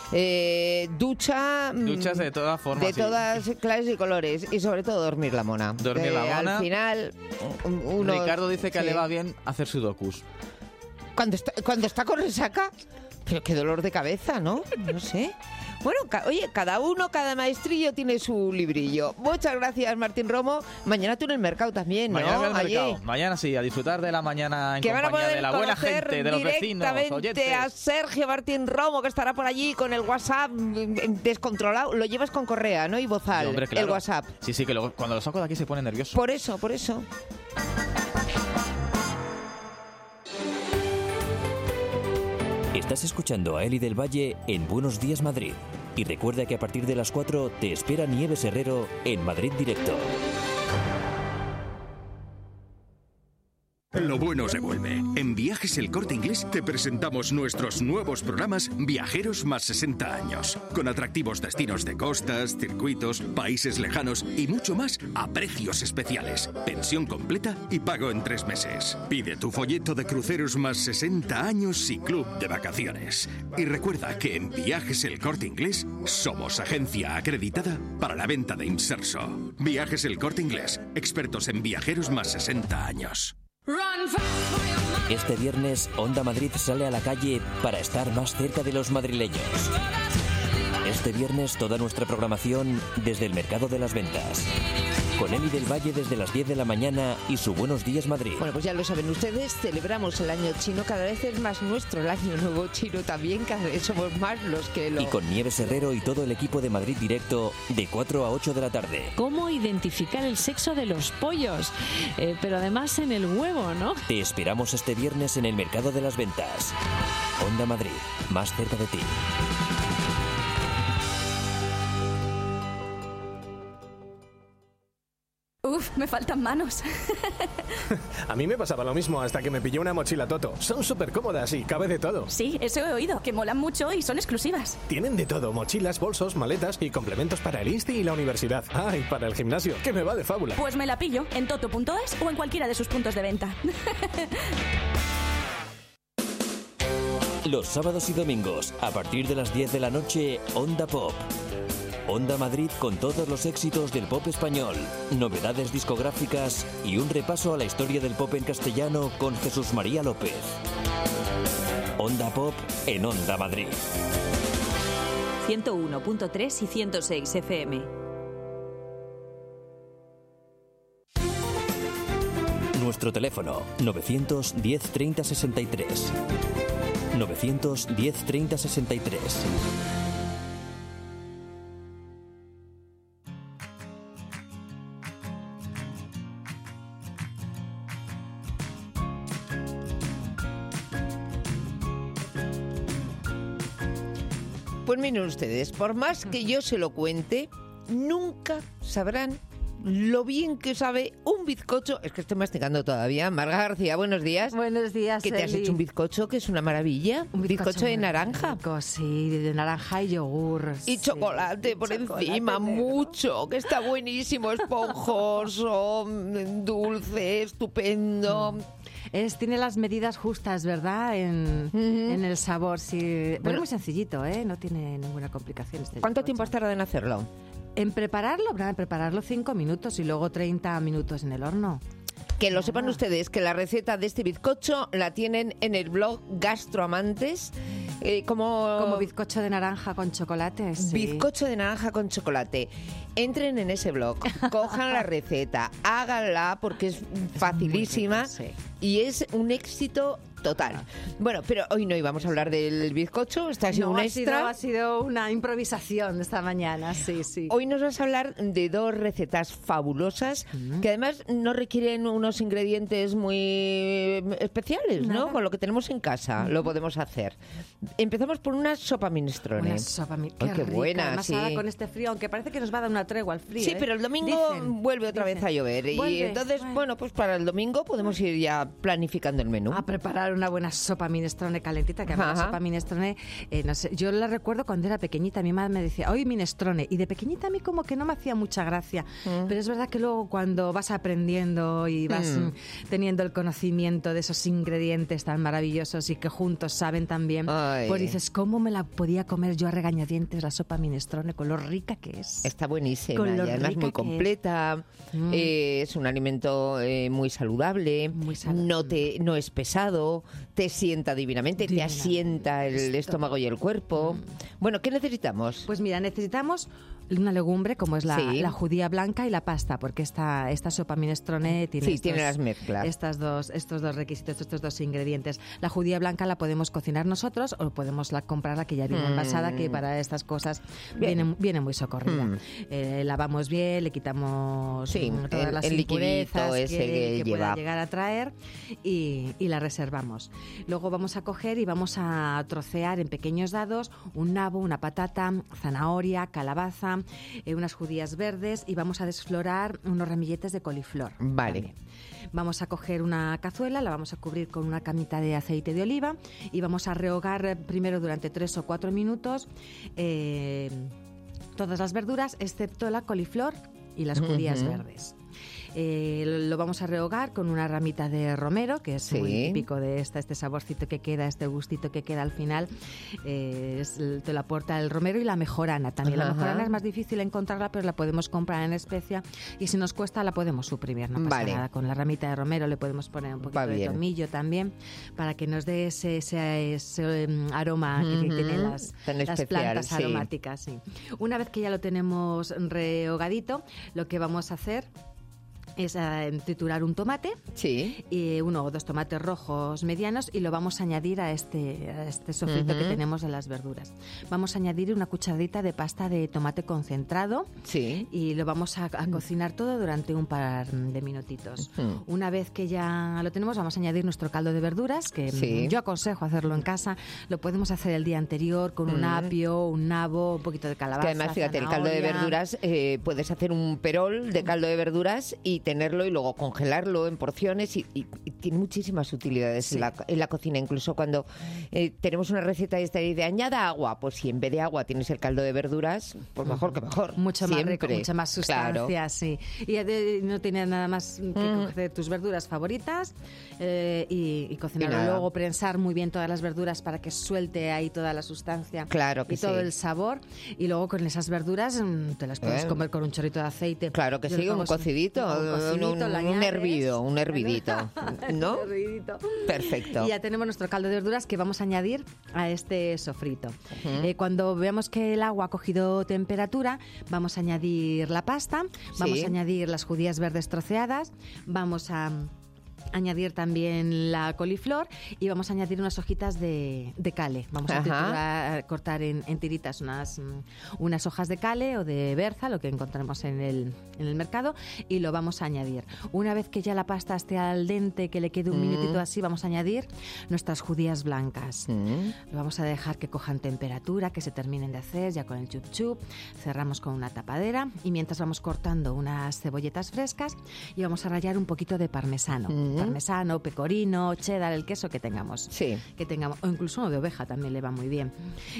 eh, ducha... mm, Duchas de todas formas. de sí. todas clases y colores y sobre todo dormir la mona. Dormir la Eh, mona. Al final, uno... Ricardo dice que sí. le va bien hacer sudokus. Cuando está, cuando está con resaca, pero qué dolor de cabeza, ¿no? No sé. Bueno, ca- oye, cada uno, cada maestrillo tiene su librillo. Muchas gracias, Martín Romo. Mañana tú en el mercado también, ¿no? Mañana voy al Allí. mercado. Mañana sí, a disfrutar de la mañana en Que van a compañía poder de la buena conocer gente, de los vecinos, directamente oyentes. a Sergio Martín Romo, que estará por allí con el WhatsApp mm, descontrolado. Lo llevas con correa, ¿no? Y bozal, Sí, hombre, claro. el WhatsApp. Sí, sí, que luego, cuando lo saco de aquí se pone nervioso. Por eso, por eso. Estás escuchando a Eli del Valle en Buenos Días Madrid. Y recuerda que a partir de las cuatro te espera Nieves Herrero en Madrid Directo. Lo lo bueno se vuelve. En Viajes El Corte Inglés te presentamos nuestros nuevos programas Viajeros más sesenta años, con atractivos destinos de costas, circuitos, países lejanos y mucho más a precios especiales. Pensión completa y pago en tres meses. Pide tu folleto de cruceros más sesenta años y club de vacaciones. Y recuerda que en Viajes El Corte Inglés somos agencia acreditada para la venta de inserso. Viajes El Corte Inglés, expertos en viajeros más sesenta años. Este viernes, Onda Madrid sale a la calle para estar más cerca de los madrileños. Este viernes, toda nuestra programación desde el Mercado de las Ventas. Con Eli del Valle desde las diez de la mañana y su Buenos Días Madrid. Bueno, pues ya lo saben ustedes, celebramos el año chino, cada vez es más nuestro el año nuevo chino también, cada vez somos más los que lo... Y con Nieves Herrero y todo el equipo de Madrid Directo de cuatro a ocho de la tarde. ¿Cómo identificar el sexo de los pollos? Eh, pero además en el huevo, ¿no? Te esperamos este viernes en el Mercado de las Ventas. Onda Madrid, más cerca de ti. Uf, me faltan manos. A mí me pasaba lo mismo hasta que me pillé una mochila Toto. Son súper cómodas y cabe de todo. Sí, eso he oído, que molan mucho y son exclusivas. Tienen de todo, mochilas, bolsos, maletas y complementos para el insti y la universidad. Ah, y para el gimnasio, que me va de fábula. Pues me la pillo en toto punto es o en cualquiera de sus puntos de venta. Los sábados y domingos, a partir de las diez de la noche, Onda Pop. Onda Madrid con todos los éxitos del pop español, novedades discográficas y un repaso a la historia del pop en castellano con Jesús María López. Onda Pop en Onda Madrid. ciento uno punto tres y ciento seis F M. Nuestro teléfono novecientos diez treinta sesenta y tres. novecientos diez treinta sesenta y tres. Pues miren ustedes, por más que yo se lo cuente, nunca sabrán lo bien que sabe un bizcocho. Es que estoy masticando todavía. Marga García, buenos días. Buenos días, ¿Qué te has Eli. hecho un bizcocho? Que es una maravilla. Un bizcocho, bizcocho de naranja. Rico, sí, de naranja y yogur. Y sí. chocolate por Chocolate encima, negro. mucho. Que está buenísimo, esponjoso, dulce, estupendo. Mm. Es, tiene las medidas justas, ¿verdad? En, uh-huh. en el sabor, sí. Pero bueno, es muy sencillito, ¿eh? No tiene ninguna complicación. Este ¿Cuánto bizcocho. tiempo has tardado en hacerlo? En prepararlo, ¿verdad? En prepararlo cinco minutos y luego treinta minutos en el horno. Que lo sepan ustedes, que la receta de este bizcocho la tienen en el blog Gastroamantes. Eh, como... como bizcocho de naranja con chocolate. Sí. Bizcocho de naranja con chocolate. Entren en ese blog, cojan la receta, háganla porque es facilísima rico, sí. y es un éxito total. Bueno, pero hoy no íbamos a hablar del bizcocho, esta ha sido no, un ha extra. Sido, ha sido una improvisación esta mañana, sí, sí. Hoy nos vas a hablar de dos recetas fabulosas mm. que además no requieren unos ingredientes muy especiales, Nada. ¿no? Con lo que tenemos en casa mm. lo podemos hacer. Empezamos por una sopa minestrone. Una sopa minestrone. Qué, qué buena, Además, sí. ahora con este frío, aunque parece que nos va a dar una tregua al frío. Sí, ¿eh? pero el domingo dicen, vuelve otra dicen. vez a llover. Vuelve, y entonces, bueno. bueno, pues para el domingo podemos ir ya planificando el menú. A preparar una buena sopa minestrone calentita, que a mí la sopa minestrone, eh, no sé, yo la recuerdo cuando era pequeñita, mi madre me decía, hoy minestrone, y de pequeñita a mí como que no me hacía mucha gracia, mm. pero es verdad que luego cuando vas aprendiendo y vas mm. teniendo el conocimiento de esos ingredientes tan maravillosos y que juntos saben tan bien, Ay. pues dices, ¿cómo me la podía comer yo a regañadientes la sopa minestrone con lo rica que es? Está buenísima, Con y lo además rica muy que completa, es. Mm. eh, es un alimento eh, muy saludable, muy saludable. No, te, no es pesado, te sienta divinamente, te asienta el estómago y el cuerpo. Bueno, ¿qué necesitamos? Pues mira, necesitamos una legumbre como es la, sí. la judía blanca y la pasta, porque esta, esta sopa minestrone tiene, sí, estos, tiene las mezclas. Estas dos, estos dos requisitos, estos dos ingredientes. La judía blanca la podemos cocinar nosotros o podemos la, comprarla que ya viene mm. envasada, que para estas cosas viene, viene muy socorrida. Mm. Eh, lavamos bien, le quitamos sí, todas el, las el impurezas ese que, que, que lleva. pueda llegar a traer y, y la reservamos. cortamos. Luego vamos a coger y vamos a trocear en pequeños dados un nabo, una patata, zanahoria, calabaza, eh, unas judías verdes y vamos a desflorar unos ramilletes de coliflor. Vale. También. Vamos a coger una cazuela, la vamos a cubrir con una camita de aceite de oliva y vamos a rehogar primero durante tres o cuatro minutos eh, todas las verduras excepto la coliflor y las judías uh-huh. verdes. Eh, lo vamos a rehogar con una ramita de romero, que es sí. muy típico de esta, este saborcito que queda, este gustito que queda al final. Eh, es, te lo aporta el romero y la mejorana también. Ajá. La mejorana es más difícil encontrarla, pero la podemos comprar en especia y si nos cuesta la podemos suprimir, no pasa vale. nada. Con la ramita de romero le podemos poner un poquito Va de bien. tomillo también para que nos dé ese, ese, ese um, aroma uh-huh. que, que tienen las, las especial, plantas sí. aromáticas. Sí. Una vez que ya lo tenemos rehogadito, lo que vamos a hacer es uh, triturar un tomate, sí. y uno o dos tomates rojos medianos y lo vamos a añadir a este, a este sofrito uh-huh. que tenemos de las verduras. Vamos a añadir una cucharadita de pasta de tomate concentrado sí. y lo vamos a, a cocinar todo durante un par de minutitos. Uh-huh. Una vez que ya lo tenemos, vamos a añadir nuestro caldo de verduras, que sí. yo aconsejo hacerlo en casa. Lo podemos hacer el día anterior con uh-huh. un apio, un nabo, un poquito de calabaza, que además, fíjate, zanahoria. El caldo de verduras, eh, puedes hacer un perol de caldo de verduras y tenerlo y luego congelarlo en porciones y, y, y tiene muchísimas utilidades sí. en, la, en la cocina. Incluso cuando eh, tenemos una receta esta de añada agua, pues si en vez de agua tienes el caldo de verduras, pues mejor que mejor. Mucho más Siempre. rico, mucha más sustancia, claro. sí. Y de, no tiene nada más que mm. coger tus verduras favoritas eh, y, y cocinarlo. Y luego prensar muy bien todas las verduras para que suelte ahí toda la sustancia claro que y todo sí. el sabor. Y luego con esas verduras te las puedes eh. comer con un chorrito de aceite. Claro que sí, un cocidito. Un cocidito. Un, un hervido, un hervidito, ¿no? Un hervidito. Perfecto. Y ya tenemos nuestro caldo de verduras que vamos a añadir a este sofrito. Uh-huh. Eh, cuando veamos que el agua ha cogido temperatura, vamos a añadir la pasta, vamos sí. a añadir las judías verdes troceadas, vamos a añadir también la coliflor y vamos a añadir unas hojitas de, de cale. Vamos a, triturar, a cortar en, en tiritas unas, unas hojas de cale o de berza, lo que encontremos en el, en el mercado, y lo vamos a añadir. Una vez que ya la pasta esté al dente, que le quede un mm. minutito así, vamos a añadir nuestras judías blancas. Mm. Lo vamos a dejar que cojan temperatura, que se terminen de hacer ya con el chup chup. Cerramos con una tapadera y mientras vamos cortando unas cebolletas frescas y vamos a rallar un poquito de parmesano. Mm. Parmesano, pecorino, cheddar, el queso que tengamos. Sí. Que tengamos, o incluso uno de oveja también le va muy bien.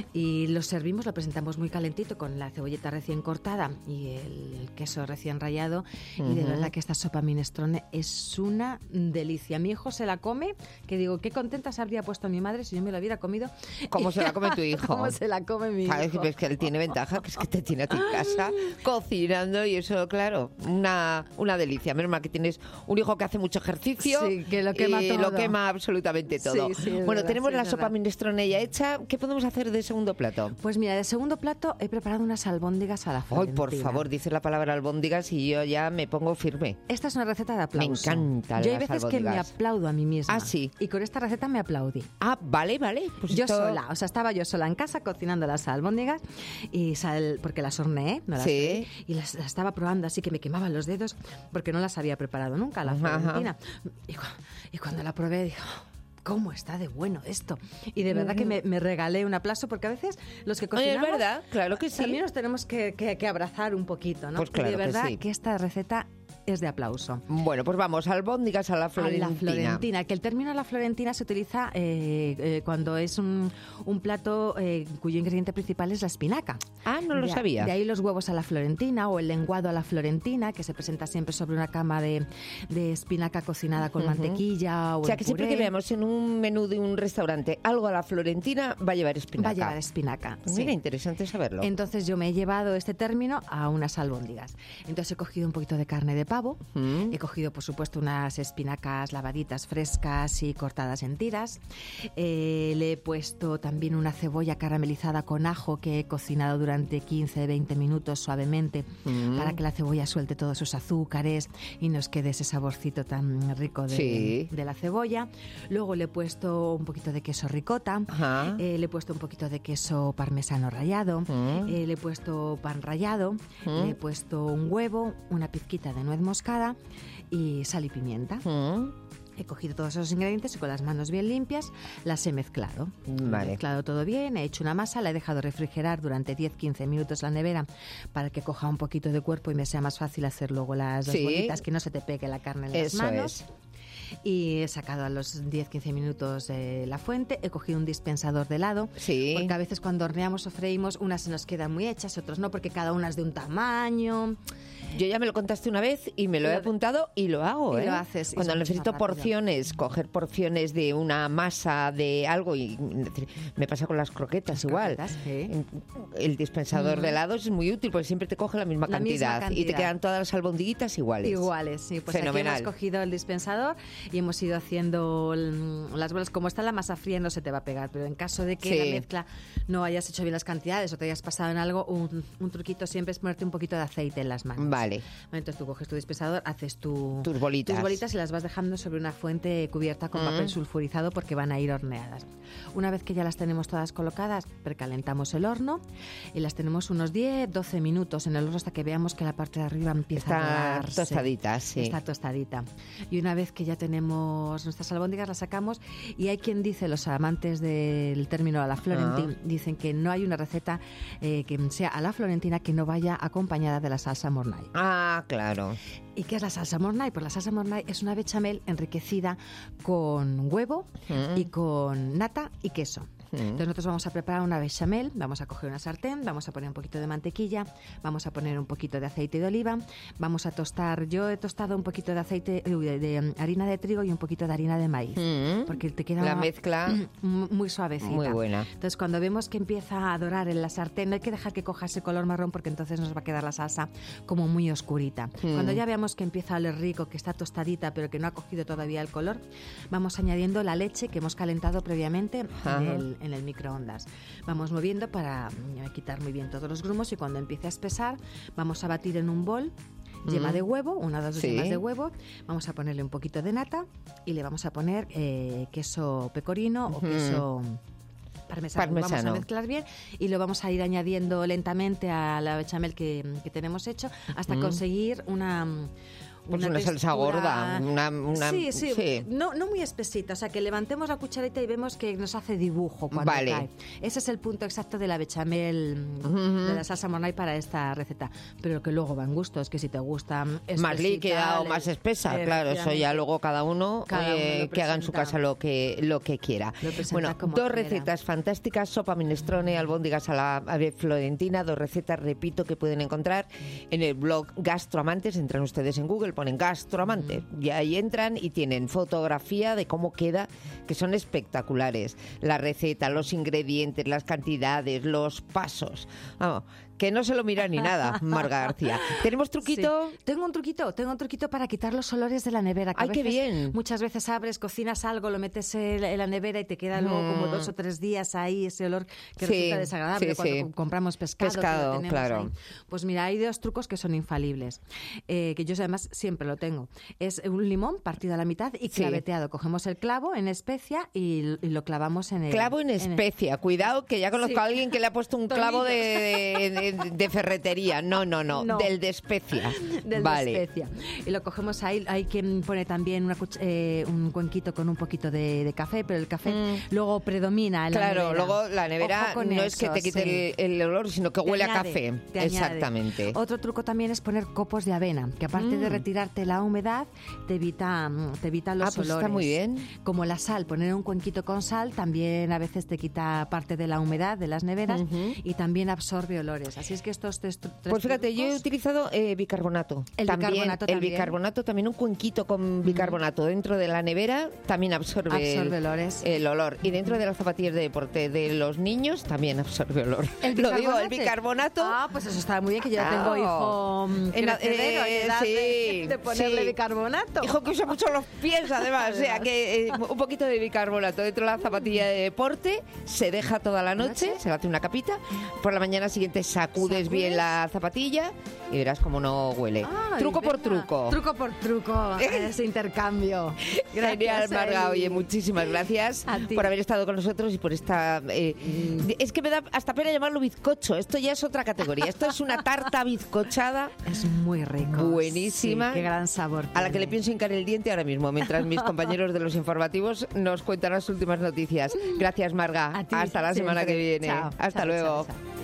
Y lo servimos, lo presentamos muy calentito con la cebolleta recién cortada y el queso recién rallado. Uh-huh. Y de verdad que esta sopa minestrone es una delicia. Mi hijo se la come, que digo, qué contenta se habría puesto mi madre si yo me lo hubiera comido. ¿Cómo se la come tu hijo? ¿Cómo se la come mi hijo? Claro, es que él tiene ventaja, que es que te tiene a ti en casa cocinando y eso, claro, una, una delicia. Menos mal que tienes un hijo que hace mucho ejercicio. Sí, que lo quema y todo. Lo quema absolutamente todo. Sí, sí, bueno, verdad, tenemos sí, la es sopa verdad. minestrone ya hecha. ¿Qué podemos hacer de segundo plato? Pues mira, de segundo plato he preparado unas albóndigas a la florentina. Ay, por favor, dices la palabra albóndigas y yo ya me pongo firme. Esta es una receta de aplauso. Me encanta. Yo hay las veces albóndigas. que me aplaudo a mí misma. Ah, sí. Y con esta receta me aplaudí. Ah, vale, vale. Pues yo esto... sola, o sea, estaba yo sola en casa cocinando las albóndigas y sal, porque las horneé, no las sí. freí, y las, las estaba probando así que me quemaban los dedos porque no las había preparado nunca, la florentina. Y, y cuando la probé dije, ¿cómo está de bueno esto? Y de verdad que me, me regalé un aplauso porque a veces los que cocinamos... Oye, es verdad, claro que sí. También nos tenemos que, que, que abrazar un poquito, ¿no? Pues claro y de verdad que, sí. que esta receta es de aplauso. Bueno, pues vamos, albóndigas a la florentina. A la florentina, que el término a la florentina se utiliza eh, eh, cuando es un, un plato eh, cuyo ingrediente principal es la espinaca. Ah, no lo de, sabía. De ahí los huevos a la florentina o el lenguado a la florentina, que se presenta siempre sobre una cama de, de espinaca cocinada con uh-huh. mantequilla o O sea, en que puré. siempre que veamos en un menú de un restaurante algo a la florentina, va a llevar espinaca. Va a llevar espinaca, Mira, sí. interesante saberlo. Entonces yo me he llevado este término a unas albóndigas. Entonces he cogido un poquito de carne de pavo, uh-huh. he cogido, por supuesto, unas espinacas lavaditas frescas y cortadas en tiras. Eh, le he puesto también una cebolla caramelizada con ajo que he cocinado durante quince a veinte minutos suavemente mm. para que la cebolla suelte todos sus azúcares y nos quede ese saborcito tan rico de, sí. de la cebolla. Luego le he puesto un poquito de queso ricota, eh, le he puesto un poquito de queso parmesano rallado, mm. eh, le he puesto pan rallado, mm. le he puesto un huevo, una pizquita de nuez moscada y sal y pimienta. Mm. He cogido todos esos ingredientes y con las manos bien limpias las he mezclado. Vale. He mezclado todo bien, he hecho una masa, la he dejado refrigerar durante diez a quince minutos en la nevera para que coja un poquito de cuerpo y me sea más fácil hacer luego las, las Sí. bolitas, que no se te pegue la carne en Eso las manos. es. Y he sacado a los diez a quince minutos eh, la fuente, he cogido un dispensador de helado, Sí. porque a veces cuando horneamos o freímos unas se nos quedan muy hechas, otras no, porque cada una es de un tamaño. Yo ya me lo contaste una vez y me lo he apuntado y lo hago, Y ¿eh? lo haces, y Cuando es mucho necesito más rápido. porciones, coger porciones de una masa de algo y me pasa con las croquetas igual. croquetas, sí. El dispensador Mm. de helados es muy útil porque siempre te coge la misma, La misma cantidad, y te cantidad. quedan todas las albondiguitas iguales. Iguales, sí. Pues Fenomenal. aquí hemos cogido el dispensador y hemos ido haciendo el- las bolas. Como está la masa fría no se te va a pegar, pero en caso de que Sí. la mezcla no hayas hecho bien las cantidades o te hayas pasado en algo, un, un truquito siempre es ponerte un poquito de aceite en las manos. Vale. Entonces tú coges tu dispensador, haces tu, Tus bolitas. tus bolitas y las vas dejando sobre una fuente cubierta con Mm. papel sulfurizado porque van a ir horneadas. Una vez que ya las tenemos todas colocadas, precalentamos el horno y las tenemos unos diez a doce minutos en el horno hasta que veamos que la parte de arriba empieza Está a dorarse. tostadita, sí. Está tostadita. Y una vez que ya tenemos nuestras albóndigas, las sacamos y hay quien dice, los amantes del término a la Florentina, Ah. dicen que no hay una receta eh, que sea a la Florentina que no vaya acompañada de la salsa Mornay. Ah, claro. ¿Y qué es la salsa Mornay? Pues la salsa Mornay es una bechamel enriquecida con huevo Mm. y con nata y queso. Entonces nosotros vamos a preparar una bechamel, vamos a coger una sartén, vamos a poner un poquito de mantequilla, vamos a poner un poquito de aceite de oliva, vamos a tostar, yo he tostado un poquito de aceite, uy, de, de, um, harina de trigo y un poquito de harina de maíz, Mm. porque te queda La mezcla mm, muy suavecita. muy buena. Entonces cuando vemos que empieza a dorar en la sartén, no hay que dejar que coja ese color marrón porque entonces nos va a quedar la salsa como muy oscurita. Mm. Cuando ya veamos que empieza a oler rico, que está tostadita pero que no ha cogido todavía el color, vamos añadiendo la leche que hemos calentado previamente Ajá. en el, en el microondas. Vamos moviendo para mm, quitar muy bien todos los grumos y cuando empiece a espesar vamos a batir en un bol yema Mm. de huevo, una o dos Sí. yemas de huevo, vamos a ponerle un poquito de nata y le vamos a poner eh, queso pecorino o Ujú. queso parmesano. Vamos Parmesano. a mezclar bien y lo vamos a ir añadiendo lentamente a la bechamel que, que tenemos hecho hasta Ujú. conseguir una... Pues una salsa textura- gorda, una- una- sí, sí, sí. No, no muy espesita, o sea, que levantemos la cucharita y vemos que nos hace dibujo cuando Vale. cae. Ese es el punto exacto de la bechamel, Ujú. de la salsa Mornay para esta receta, pero que luego va en gustos, que si te gusta Más líquida o más espesa, claro, eso ya luego cada uno, Cada eh, uno lo que haga en su presenta. casa lo que lo que quiera. Lo presenta Bueno, como dos quiera. recetas fantásticas, sopa minestrone, albóndigas a la ave florentina, dos recetas, repito, que pueden encontrar en el blog Gastroamantes. Entran ustedes en Google, ponen Gastroamantes y ahí entran y tienen fotografía de cómo queda, que son espectaculares. La receta, los ingredientes, las cantidades, los pasos. Vamos, que no se lo mira ni nada, Marga García. ¿Tenemos truquito? Sí. Tengo un truquito, tengo un truquito para quitar los olores de la nevera. Que ¡Ay, a qué veces, bien! Muchas veces abres, cocinas algo, lo metes en en la nevera y te queda luego Mm. como dos o tres días ahí ese olor que Sí, resulta desagradable sí, cuando sí. co- compramos pescado. que lo Pescado, tenemos claro. ahí. Pues mira, hay dos trucos que son infalibles, eh, que yo además siempre lo tengo. Es un limón partido a la mitad y Sí. claveteado. Cogemos el clavo en especia y, y lo clavamos en el... Clavo en el- especia. Cuidado, que ya conozco Sí. a alguien que le ha puesto un clavo de, de, de- de ferretería. No, no, no, No. del de especia. Del vale. de especia. Y lo cogemos ahí. Hay quien pone también una cuch- eh, un cuenquito con un poquito de, de café, pero el café luego predomina en la Claro, nevera. luego la nevera Ojo con no es que eso, te quite sí. el, el olor, sino que Te huele añade, a café. te añade. Exactamente. Otro truco también es poner copos de avena, que aparte de Mm. retirarte la humedad, te evita, mm, te evita los Ah, pues olores. está muy bien. Como la sal, poner un cuenquito con sal también a veces te quita parte de la humedad de las neveras Ujú. y también absorbe olores. Así es que estos tres, tres Pues fíjate, yo he trucos- utilizado eh, bicarbonato. El también, bicarbonato El también. bicarbonato, también un cuenquito con bicarbonato dentro de la nevera, también absorbe, Absorbe el, olores. el olor. Y dentro de las zapatillas de deporte de los niños también absorbe olor. ¿El Lo digo, el bicarbonate? bicarbonato. Ah, pues eso está muy bien, que yo ya tengo Claro. hijo mm, En la- crecedero, eh, en edad de- sí, de ponerle sí. bicarbonato. Hijo que usa mucho los pies, además. O sea, que eh, un poquito de bicarbonato dentro de la zapatilla de deporte, se deja toda la noche, se le hace una capita. Por la mañana siguiente sacudes, ¿Sacudes? bien la zapatilla y verás cómo no huele. Ay, truco por venga. truco. Truco por truco, ese intercambio. Genial, Gracias, Marga. Eli. Oye, muchísimas gracias A ti. por haber estado con nosotros y por esta... eh, Es que me da hasta pena llamarlo bizcocho. Esto ya es otra categoría. Esto es una tarta bizcochada. Es muy rico. Buenísima. Marga. Qué gran sabor. A la que le pienso hincar el diente ahora mismo, mientras mis compañeros de los informativos nos cuentan las últimas noticias. Gracias, Marga. A ti, Hasta la semana siempre. que viene. Chao, Hasta chao, luego. chao, chao.